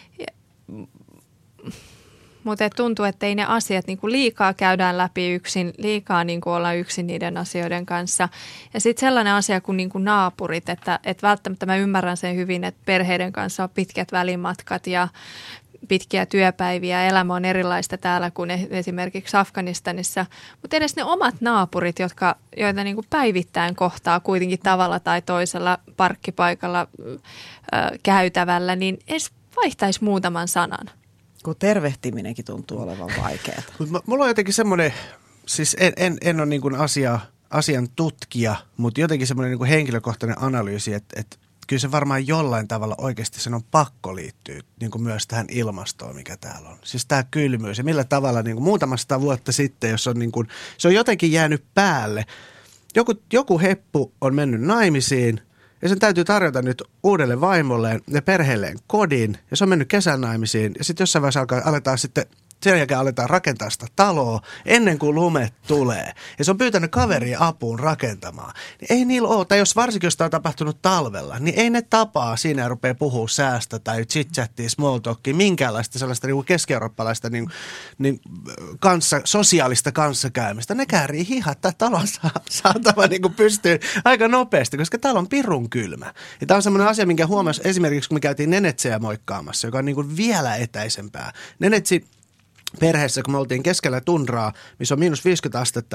Mutta tuntuu, että ei ne asiat niinku liikaa käydään läpi yksin, liikaa niinku olla yksin niiden asioiden kanssa. Ja sitten sellainen asia kuin niinku naapurit, että et välttämättä mä ymmärrän sen hyvin, että perheiden kanssa on pitkät välimatkat ja pitkiä työpäiviä. Elämä on erilaista täällä kuin esimerkiksi Afganistanissa. Mutta edes ne omat naapurit, jotka, joita niinku päivittäin kohtaa kuitenkin tavalla tai toisella parkkipaikalla ö, käytävällä, niin edes vaihtaisi muutaman sanan. Kun tervehtiminenkin tuntuu olevan vaikeaa. Mulla on jotenkin semmoinen, siis en, en, en ole niin kuin asia, asian tutkija, mutta jotenkin semmoinen niin kuin henkilökohtainen analyysi, että, että kyllä se varmaan jollain tavalla oikeasti sen on pakko liittyä niin kuin myös tähän ilmastoon, mikä täällä on. Siis tämä kylmyys ja millä tavalla niin kuin muutamasta vuotta sitten, jos on niin kuin, se on jotenkin jäänyt päälle. joku, joku heppu on mennyt naimisiin ja sen täytyy tarjota nyt uudelle vaimolleen ja perheelleen kodin ja se on mennyt kesän naimisiin ja sitten jossain vaiheessa alkaa, aletaan sitten sen jälkeen aletaan rakentaa sitä taloa ennen kuin lumet tulee. Ja se on pyytänyt kaveria apuun rakentamaan. Niin ei niillä ole, tai jos varsinkin jos tämä on tapahtunut talvella, niin ei ne tapaa siinä ja rupeaa puhua säästä tai chit-chattia, small talkia, minkäänlaista sellaista niin keski-eurooppalaista niin, niin, kanssa, sosiaalista kanssakäymistä. Ne käärii hihat, tämä talo on saatava niin pystyyn aika nopeasti, koska täällä on pirun kylmä. Ja tämä on semmoinen asia, minkä huomasi esimerkiksi, kun me käytiin Nenetseä moikkaamassa, joka on niin kuin vielä etäisempää. Nenetsi perheessä, kun me oltiin keskellä tundraa, missä on miinus viisikymmentä astetta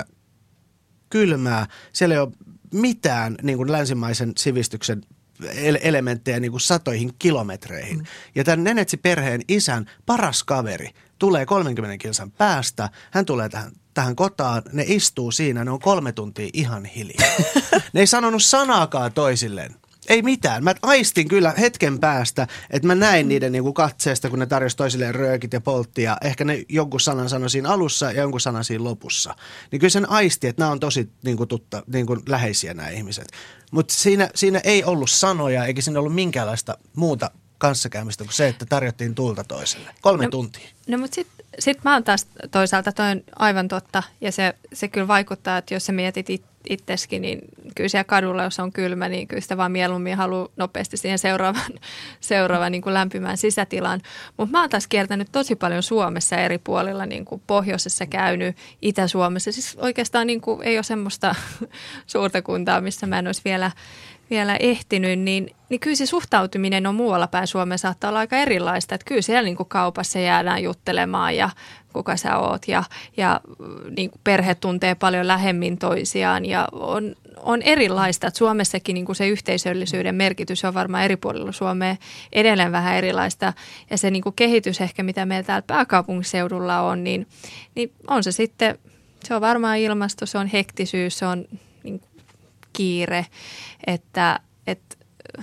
kylmää, siellä ei ole mitään niin kuin länsimaisen sivistyksen elementtejä niin kuin satoihin kilometreihin. Mm. Ja tämän Nenetsi-perheen isän paras kaveri tulee kolmenkymmenen kilsan päästä, hän tulee tähän, tähän kotaan, ne istuu siinä, ne on kolme tuntia ihan hiljaa. Ne ei sanonut sanaakaan toisilleen. Ei mitään. Mä aistin kyllä hetken päästä, että mä näin niiden niinku katseesta, kun ne tarjosi toisilleen röökit ja polttia. Ehkä ne jonkun sanan sanoi siinä alussa ja jonkun sanan siinä lopussa. Niin kyllä sen aisti, että nämä on tosi niinku tutta, niinku läheisiä nämä ihmiset. Mutta siinä, siinä ei ollut sanoja eikä siinä ollut minkäänlaista muuta kanssakäymistä kuin se, että tarjottiin tulta toiselle. Kolme no, tuntia. No mutta sitten sit mä oon taas toisaalta, toi on aivan totta ja se, se kyllä vaikuttaa, että jos sä mietit it, itseskin, niin kyllä siellä kadulla, jos on kylmä, niin kyllä sitä vaan mieluummin haluaa nopeasti siihen seuraavan, seuraavan niin kuin lämpimään sisätilaan. Mutta mä oon taas kiertänyt tosi paljon Suomessa eri puolilla, niin kuin pohjoisessa käynyt, Itä-Suomessa. Siis oikeastaan niin kuin ei ole semmoista suurta kuntaa, missä mä en olisi vielä vielä ehtinyt, niin, niin kyllä se suhtautuminen on muualla päin Suomea saattaa olla aika erilaista. Että kyllä siellä niin kuin kaupassa jäädään juttelemaan ja kuka sä oot ja, ja niin kuin perhe tuntee paljon lähemmin toisiaan ja on, on erilaista. Että Suomessakin niin kuin se yhteisöllisyyden merkitys on varmaan eri puolilla Suomea edelleen vähän erilaista ja se niin kuin kehitys ehkä, mitä meillä täällä pääkaupunkiseudulla on, niin, niin on se sitten, se on varmaan ilmasto, se on hektisyys, se on niin kuin kiire, että et.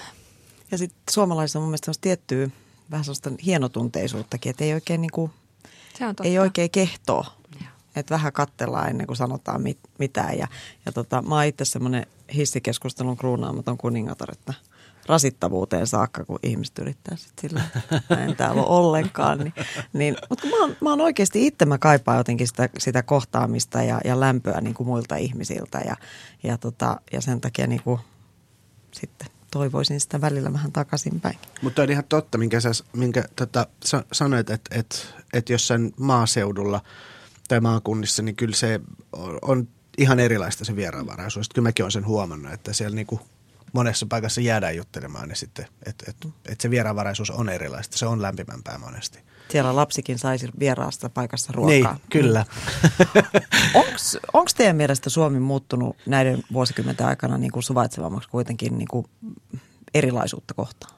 Ja sitten suomalaisilla on mun mielestä tiettyä vähän sellaista hienotunteisuuttakin, että ei oikein, niinku, ei oikein kehtoo. Että vähän katsellaan ennen kuin sanotaan mit, mitään. Ja, ja tota, mä oon itse semmoinen hissikeskustelun kruunaamaton kuningatar, että rasittavuuteen saakka, kun ihmiset yrittää sitten sillä, että en täällä ole ollenkaan. Niin, niin, mutta mä oon, mä oon oikeasti itse, mä kaipaan jotenkin sitä, sitä kohtaamista ja, ja lämpöä niin kuin muilta ihmisiltä ja, ja, tota, ja sen takia niin kuin, sitten toivoisin sitä välillä vähän takaisinpäin. Mutta on ihan totta, minkä, sä, minkä tota, sanoit, että et, et jossain maaseudulla tai maakunnissa, niin kyllä se on, on ihan erilaista se vieraanvaraisuus. Kyllä mäkin olen sen huomannut, että siellä niinku monessa paikassa jäädään juttelemaan, niin sitten, että et, et se vieraanvaraisuus on erilaista. Se on lämpimämpää monesti. Siellä lapsikin saisi vieraasta paikassa ruokaa. Niin, kyllä. Onko teidän mielestä Suomi muuttunut näiden vuosikymmenten aikana niin kuin suvaitsevammaksi kuitenkin niin kuin erilaisuutta kohtaan?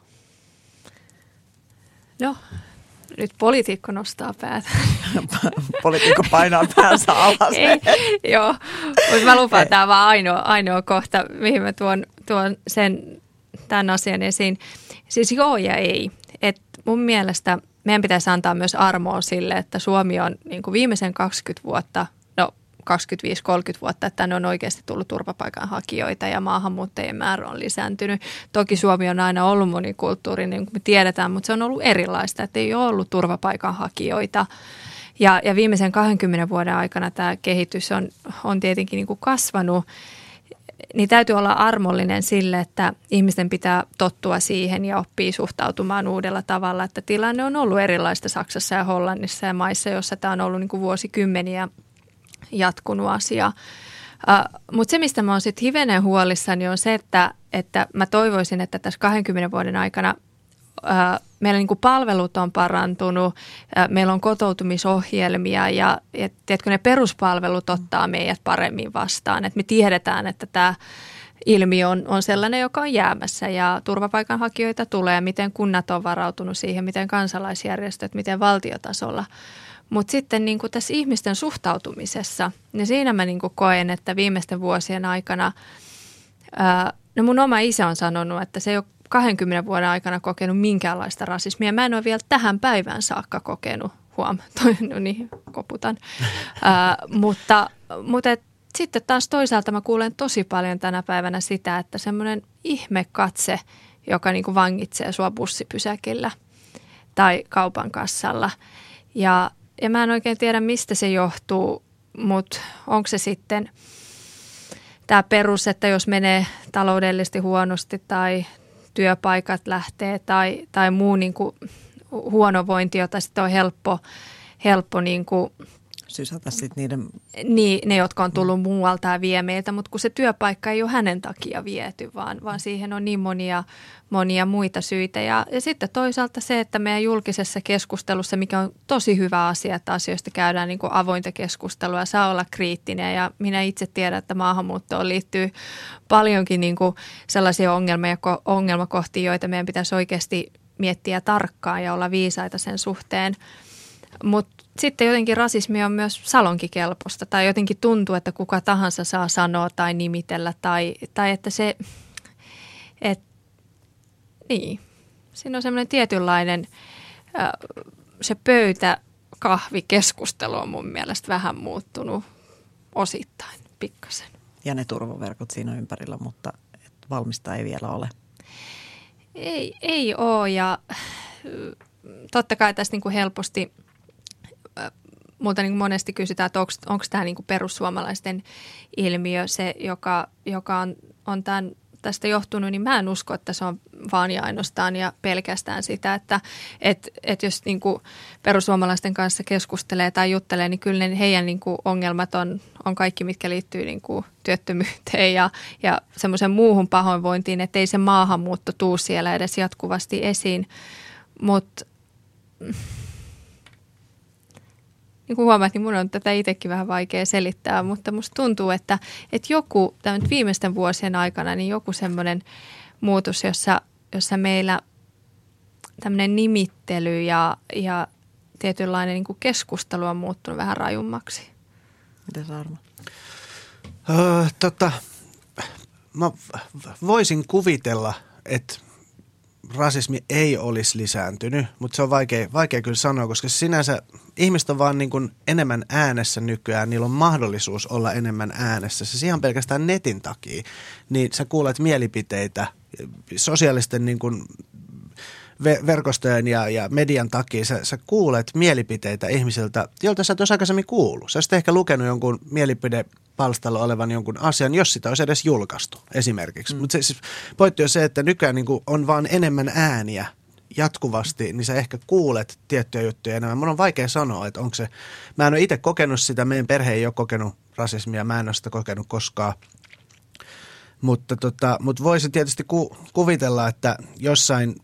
No, nyt poliitikko nostaa päätä. Poliitikko painaa päänsä alas. Ei, joo, mutta mä lupaan, tämä on vaan ainoa, ainoa kohta, mihin mä tuon, tuon sen, tämän asian esiin. Siis joo ja ei. Et mun mielestä meidän pitäisi antaa myös armoa sille, että Suomi on niin kuin viimeisen kaksikymmentä vuotta, no kaksikymmentäviisi kolmekymmentä vuotta, että tänne on oikeasti tullut turvapaikanhakijoita ja maahanmuuttajien määrä on lisääntynyt. Toki Suomi on aina ollut monikulttuurinen, niin kuin me tiedetään, mutta se on ollut erilaista, että ei ole ollut turvapaikanhakijoita. Ja, ja viimeisen kahdenkymmenen vuoden aikana tämä kehitys on, on tietenkin niin kuin kasvanut. Niin täytyy olla armollinen sille, että ihmisten pitää tottua siihen ja oppia suhtautumaan uudella tavalla. Että tilanne on ollut erilaista Saksassa ja Hollannissa ja maissa, joissa tämä on ollut niin kuin vuosikymmeniä jatkunut asia. Uh, mutta se, mistä mä oon sitten hivenen huolissani, on se, että, että mä toivoisin, että tässä kahdenkymmenen vuoden aikana uh, meillä niin kuin palvelut on parantunut, uh, meillä on kotoutumisohjelmia ja et, tiedätkö, ne peruspalvelut ottaa meidät paremmin vastaan. Et me tiedetään, että tämä ilmiö on, on sellainen, joka on jäämässä ja turvapaikanhakijoita tulee, miten kunnat on varautunut siihen, miten kansalaisjärjestöt, miten valtiotasolla. Mutta sitten niin kuin tässä ihmisten suhtautumisessa, niin siinä mä niin kuin koen, että viimeisten vuosien aikana, ää, no mun oma isä on sanonut, että se ei ole kahdenkymmenen vuoden aikana kokenut minkäänlaista rasismia. Mä en ole vielä tähän päivään saakka kokenut, huom, toi, no niin, koputan, ää, mutta, mutta et, sitten taas toisaalta mä kuulen tosi paljon tänä päivänä sitä, että semmoinen ihmekatse, joka niin kuin vangitsee sua bussipysäkillä tai kaupan kassalla. Ja, ja mä en oikein tiedä, mistä se johtuu, mutta onko se sitten tämä perus, että jos menee taloudellisesti huonosti tai työpaikat lähtee tai, tai muu niin kuin huonovointi, jota sitten on helppo, helppo niin kuin sysätä sitten niiden... Niin, ne, jotka on tullut muualta ja vie meiltä, mutta kun se työpaikka ei ole hänen takia viety, vaan, vaan siihen on niin monia, monia muita syitä. Ja, ja sitten toisaalta se, että meidän julkisessa keskustelussa, mikä on tosi hyvä asia, että asioista käydään niin kuin avointa keskustelua ja saa olla kriittinen. Ja minä itse tiedän, että maahanmuuttoon liittyy paljonkin niin kuin sellaisia ongelmia, ongelmakohtia, joita meidän pitäisi oikeasti miettiä tarkkaan ja olla viisaita sen suhteen. Mutta sitten jotenkin rasismi on myös salonkikelpoista tai jotenkin tuntuu, että kuka tahansa saa sanoa tai nimitellä tai, tai että se, et, niin, siinä on semmoinen tietynlainen, se pöytäkahvikeskustelu on mun mielestä vähän muuttunut osittain pikkasen. Ja ne turvaverkot siinä ympärillä, mutta valmista ei vielä ole. Ei, ei ole ja totta kai tässä niin kuin helposti... Multa niin kuin monesti kysytään, että onko tämä niin kuin perussuomalaisten ilmiö se, joka, joka on, on tämän, tästä johtunut, niin mä en usko, että se on vaan ja ainoastaan ja pelkästään sitä, että et, et jos niin kuin perussuomalaisten kanssa keskustelee tai juttelee, niin kyllä ne heidän niin kuin ongelmat on, on kaikki, mitkä liittyy niin kuin työttömyyteen ja, ja semmoisen muuhun pahoinvointiin, että ei se maahanmuutto tuu siellä edes jatkuvasti esiin, mutta... Niin kuin huomaat, niin mun on tätä itsekin vähän vaikea selittää, mutta musta tuntuu, että, että joku tämän viimeisten vuosien aikana, niin joku semmoinen muutos, jossa, jossa meillä tämmöinen nimittely ja, ja tietynlainen niin kuin keskustelu on muuttunut vähän rajummaksi. Miten sä, Armo? Öö, tota, mä voisin kuvitella, että rasismi ei olisi lisääntynyt, mutta se on vaikea, vaikea kyllä sanoa, koska sinänsä ihmiset on vaan niin kuin enemmän äänessä nykyään, niillä on mahdollisuus olla enemmän äänessä. Se ihan pelkästään netin takia, niin sä kuulet mielipiteitä sosiaalisten niin kuin verkostojen ja, ja median takia, sä, sä kuulet mielipiteitä ihmisiltä, joilta sä et olisi aikaisemmin kuullut. Sä olisit ehkä lukenut jonkun mielipidepalstalla olevan jonkun asian, jos sitä olisi edes julkaistu esimerkiksi. Mm. Mutta se, se pointti on se, että nykyään niin kuin on vaan enemmän ääniä jatkuvasti, niin sä ehkä kuulet tiettyjä juttuja enemmän. Mun on vaikea sanoa, että onko se, mä en ole itse kokenut sitä, meidän perhe ei ole kokenut rasismia, mä en ole sitä kokenut koskaan. Mutta, tota, mutta voisin tietysti ku, kuvitella, että jossain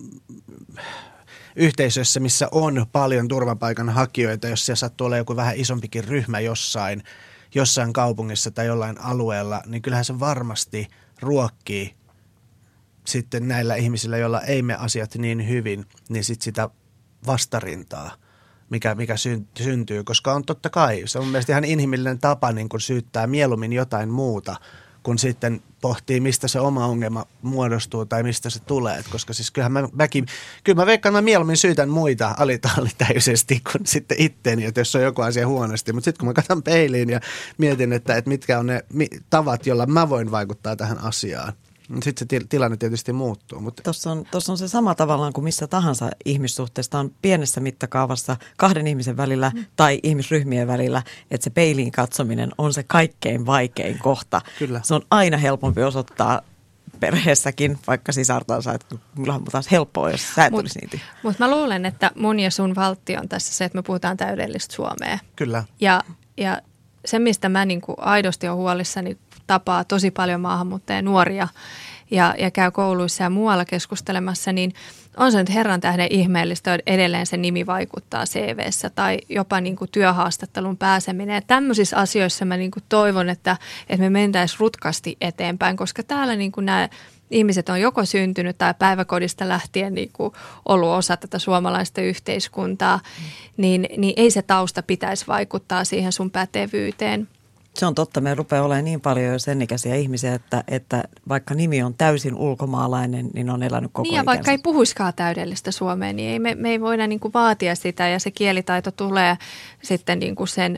yhteisössä, missä on paljon turvapaikanhakijoita, jos siellä sattuu olla joku vähän isompikin ryhmä jossain, jossain kaupungissa tai jollain alueella, niin kyllähän se varmasti ruokkii sitten näillä ihmisillä, joilla ei mene asiat niin hyvin, niin sitten sitä vastarintaa, mikä, mikä syntyy, koska on totta kai, se on mielestäni ihan inhimillinen tapa niin kun syyttää mieluummin jotain muuta, kun sitten pohtii, mistä se oma ongelma muodostuu tai mistä se tulee. Et koska siis kyllähän mä, mäkin, kyllä mä veikkaan, mä mieluummin syytän muita alitäyisesti kuin sitten itteeni, että jos on joku asia huonosti. Mutta sitten kun mä katson peiliin ja mietin, että, että mitkä on ne tavat, joilla mä voin vaikuttaa tähän asiaan, sitten se tilanne tietysti muuttuu. Tuossa on, on se sama tavallaan kuin missä tahansa ihmissuhteesta on pienessä mittakaavassa kahden ihmisen välillä mm. tai ihmisryhmien välillä, että se peiliin katsominen on se kaikkein vaikein kohta. Kyllä. Se on aina helpompi osoittaa perheessäkin, vaikka sisartansa, että mullahan taas helppoa, jos sä et Mut, olisi niitä. Mutta mä luulen, että mun ja sun valtti on tässä se, että me puhutaan täydellistä suomea. Kyllä. Ja, ja se, mistä mä niinku aidosti olen huolissani, tapaa tosi paljon maahanmuuttajia nuoria ja, ja käy kouluissa ja muualla keskustelemassa, niin on se nyt herran tähden ihmeellistä, että edelleen se nimi vaikuttaa C V:ssä tai jopa niin kuin työhaastattelun pääseminen. Ja tämmöisissä asioissa mä niin kuin toivon, että, että me mentäisiin rutkasti eteenpäin, koska täällä niin kuin nämä ihmiset on joko syntynyt tai päiväkodista lähtien niin kuin ollut osa tätä suomalaista yhteiskuntaa, mm. niin, niin ei se tausta pitäisi vaikuttaa siihen sun pätevyyteen. Se on totta. Me rupeaa olemaan niin paljon jo sen ikäisiä ihmisiä, että, että vaikka nimi on täysin ulkomaalainen, niin on elänyt koko niin ikänsä. Ja vaikka ei puhuiskaan täydellistä suomea, niin ei, me, me ei voida niin kuin vaatia sitä ja se kielitaito tulee sitten niin kuin sen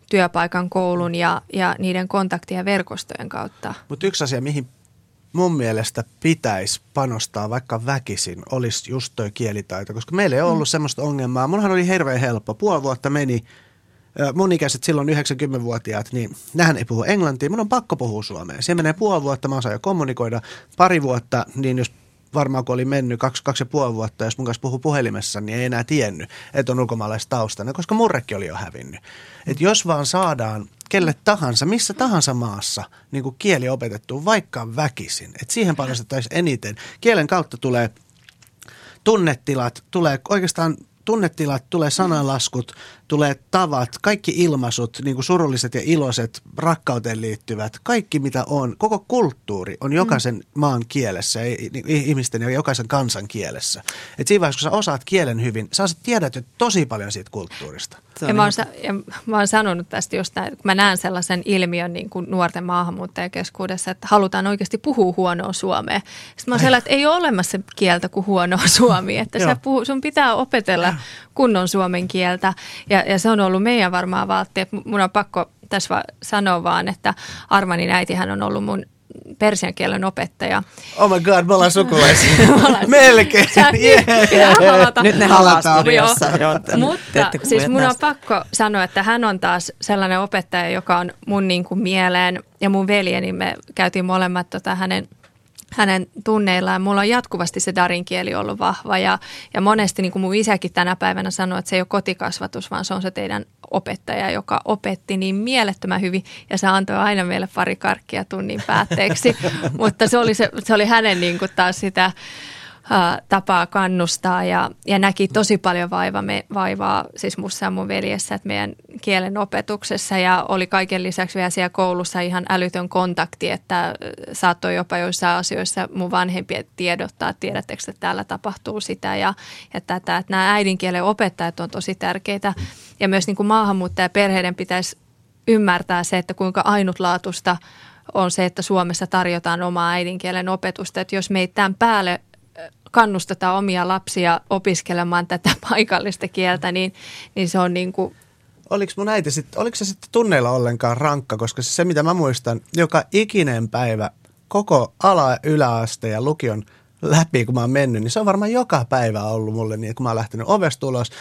työpaikan, koulun ja, ja niiden kontaktien verkostojen kautta. Mutta yksi asia, mihin mun mielestä pitäisi panostaa vaikka väkisin, olisi just toi kielitaito, koska meillä ei ole ollut mm. semmoista ongelmaa. Munhan oli hirveän helppo. Puoli vuotta meni. Mun ikäiset silloin yhdeksänkymmentävuotiaat, niin nähän ei puhu englantia. Mun on pakko puhua suomea. Siihen menee puoli vuotta, mä osaan jo kommunikoida. Pari vuotta, niin jos varmaan kun oli mennyt kaksi, kaksi ja puoli vuotta, jos mun kanssa puhuu puhelimessa, niin ei enää tiennyt, että on ulkomaalaistaustainen, koska murrekin oli jo hävinnyt. Että jos vaan saadaan kelle tahansa, missä tahansa maassa niin kuin kieli opetettua, vaikka väkisin, että siihen panostettaisiin eniten. Kielen kautta tulee tunnetilat, tulee oikeastaan tunnetilat, tulee sananlaskut, tulee tavat, kaikki ilmaisut, niin kuin surulliset ja iloiset, rakkauteen liittyvät, kaikki mitä on, koko kulttuuri on jokaisen mm. maan kielessä, ihmisten ja jokaisen kansan kielessä. Et siinä vaiheessa, kun sä osaat kielen hyvin, sä tiedät jo tosi paljon siitä kulttuurista. Ja mä, oon, ja mä oon sanonut tästä just näin, kun mä näen sellaisen ilmiön niin kuin nuorten maahanmuuttajakeskuudessa, että halutaan oikeasti puhua huonoa suomea. Sitten mä oon sellainen, että ei ole olemassa kieltä kuin huonoa suomea, että sä puhu, sun pitää opetella kunnon suomen kieltä ja, ja se on ollut meidän varmaan valtti. Mun on pakko tässä va- sanoa vaan, että Armanin äitihän on ollut mun persian kielen opettaja. Oh my god, me ollaan sukulaisia. Melkein. Yeah. Nyt ne halaa studiossa. Mutta siis mun on pakko sanoa, että hän on taas sellainen opettaja, joka on mun niin kuin mieleen ja mun veljeni, me käytiin molemmat tota hänen hänen tunneillaan. Mulla on jatkuvasti se darin kieli ollut vahva ja, ja monesti niin kuin mun isäkin tänä päivänä sanoi, että se ei ole kotikasvatus, vaan se on se teidän opettaja, joka opetti niin mielettömän hyvin ja se antoi aina meille pari karkkia tunnin päätteeksi, mutta se oli, se, se oli hänen niin kuin taas sitä ä, tapaa kannustaa ja, ja näki tosi paljon vaiva, me, vaivaa siis musta ja mun veljessä, että meidän kielen opetuksessa ja oli kaiken lisäksi vielä siellä koulussa ihan älytön kontakti, että saattoi jopa joissain asioissa mun vanhempia tiedottaa, että tiedättekö, että täällä tapahtuu sitä ja, ja tätä, että nämä äidinkielen opettajat on tosi tärkeitä ja myös niin kuin maahanmuuttajaperheiden pitäisi ymmärtää se, että kuinka ainutlaatuista on se, että Suomessa tarjotaan omaa äidinkielen opetusta, että jos meitä tämän päälle kannustetaan omia lapsia opiskelemaan tätä paikallista kieltä, niin, niin se on niin kuin... Oliko mun äiti sitten, oliko se sitten tunneilla ollenkaan rankka, koska se mitä mä muistan, joka ikinen päivä koko ala, yläaste ja lukion läpi, kun mä oon mennyt, niin se on varmaan joka päivä ollut mulle niin, kun mä oon lähtenyt ovesta ulos.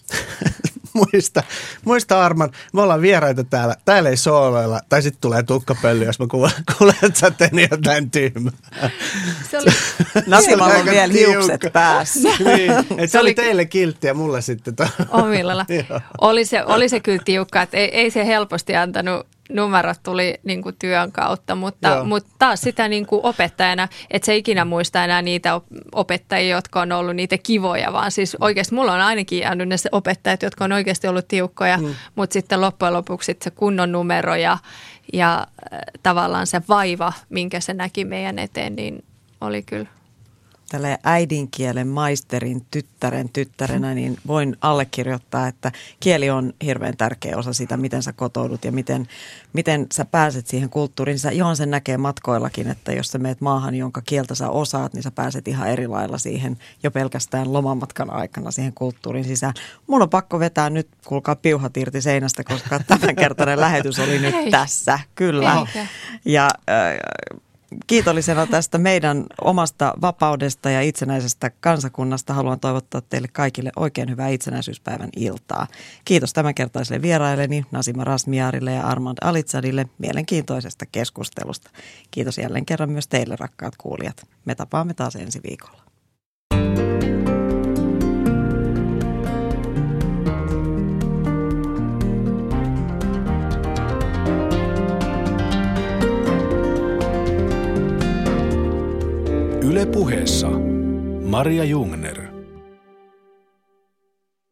muista, muista Arman, me ollaan vieraita täällä, täällä ei sooloilla, tai sitten tulee tukkapölly, jos mä kuulen, kuulen että sä tein jotain tyhmää. Se oli... Nasimalla on vielä hiukset päässä. niin, se, se oli teille kiltti ja mulle sitten. To... Omilla. oli, se, oli se kyllä tiukka, että ei, ei se helposti antanut. Numerot tuli niin kuin työn kautta, mutta, mutta taas sitä niin kuin opettajana, että se ikinä muista enää niitä opettajia, jotka on ollut niitä kivoja, vaan siis oikeasti mulla on ainakin jäänyt ne opettajat, jotka on oikeasti ollut tiukkoja, mm. mutta sitten loppujen lopuksi se kunnon numero ja, ja äh, tavallaan se vaiva, minkä se näki meidän eteen, niin oli kyllä. Tällä äidinkielen maisterin tyttären tyttärenä, niin voin allekirjoittaa, että kieli on hirveän tärkeä osa sitä, miten sä kotoudut ja miten, miten sä pääset siihen kulttuuriin. Sä ihan sen näkee matkoillakin, että jos sä meet maahan, jonka kieltä sä osaat, niin sä pääset ihan eri lailla siihen jo pelkästään lomamatkan aikana siihen kulttuurin sisään. Mun on pakko vetää nyt, kuulkaa piuhat irti seinästä, koska tämänkertainen lähetys oli nyt Hei. tässä. Kyllä. Eikä. Ja... Äh, Kiitollisena tästä meidän omasta vapaudesta ja itsenäisestä kansakunnasta haluan toivottaa teille kaikille oikein hyvää itsenäisyyspäivän iltaa. Kiitos tämänkertaiselle vierailleni Nasima Razmyarille ja Armand Alitsadille mielenkiintoisesta keskustelusta. Kiitos jälleen kerran myös teille, rakkaat kuulijat. Me tapaamme taas ensi viikolla. Yle Puheessa Maria Jungner.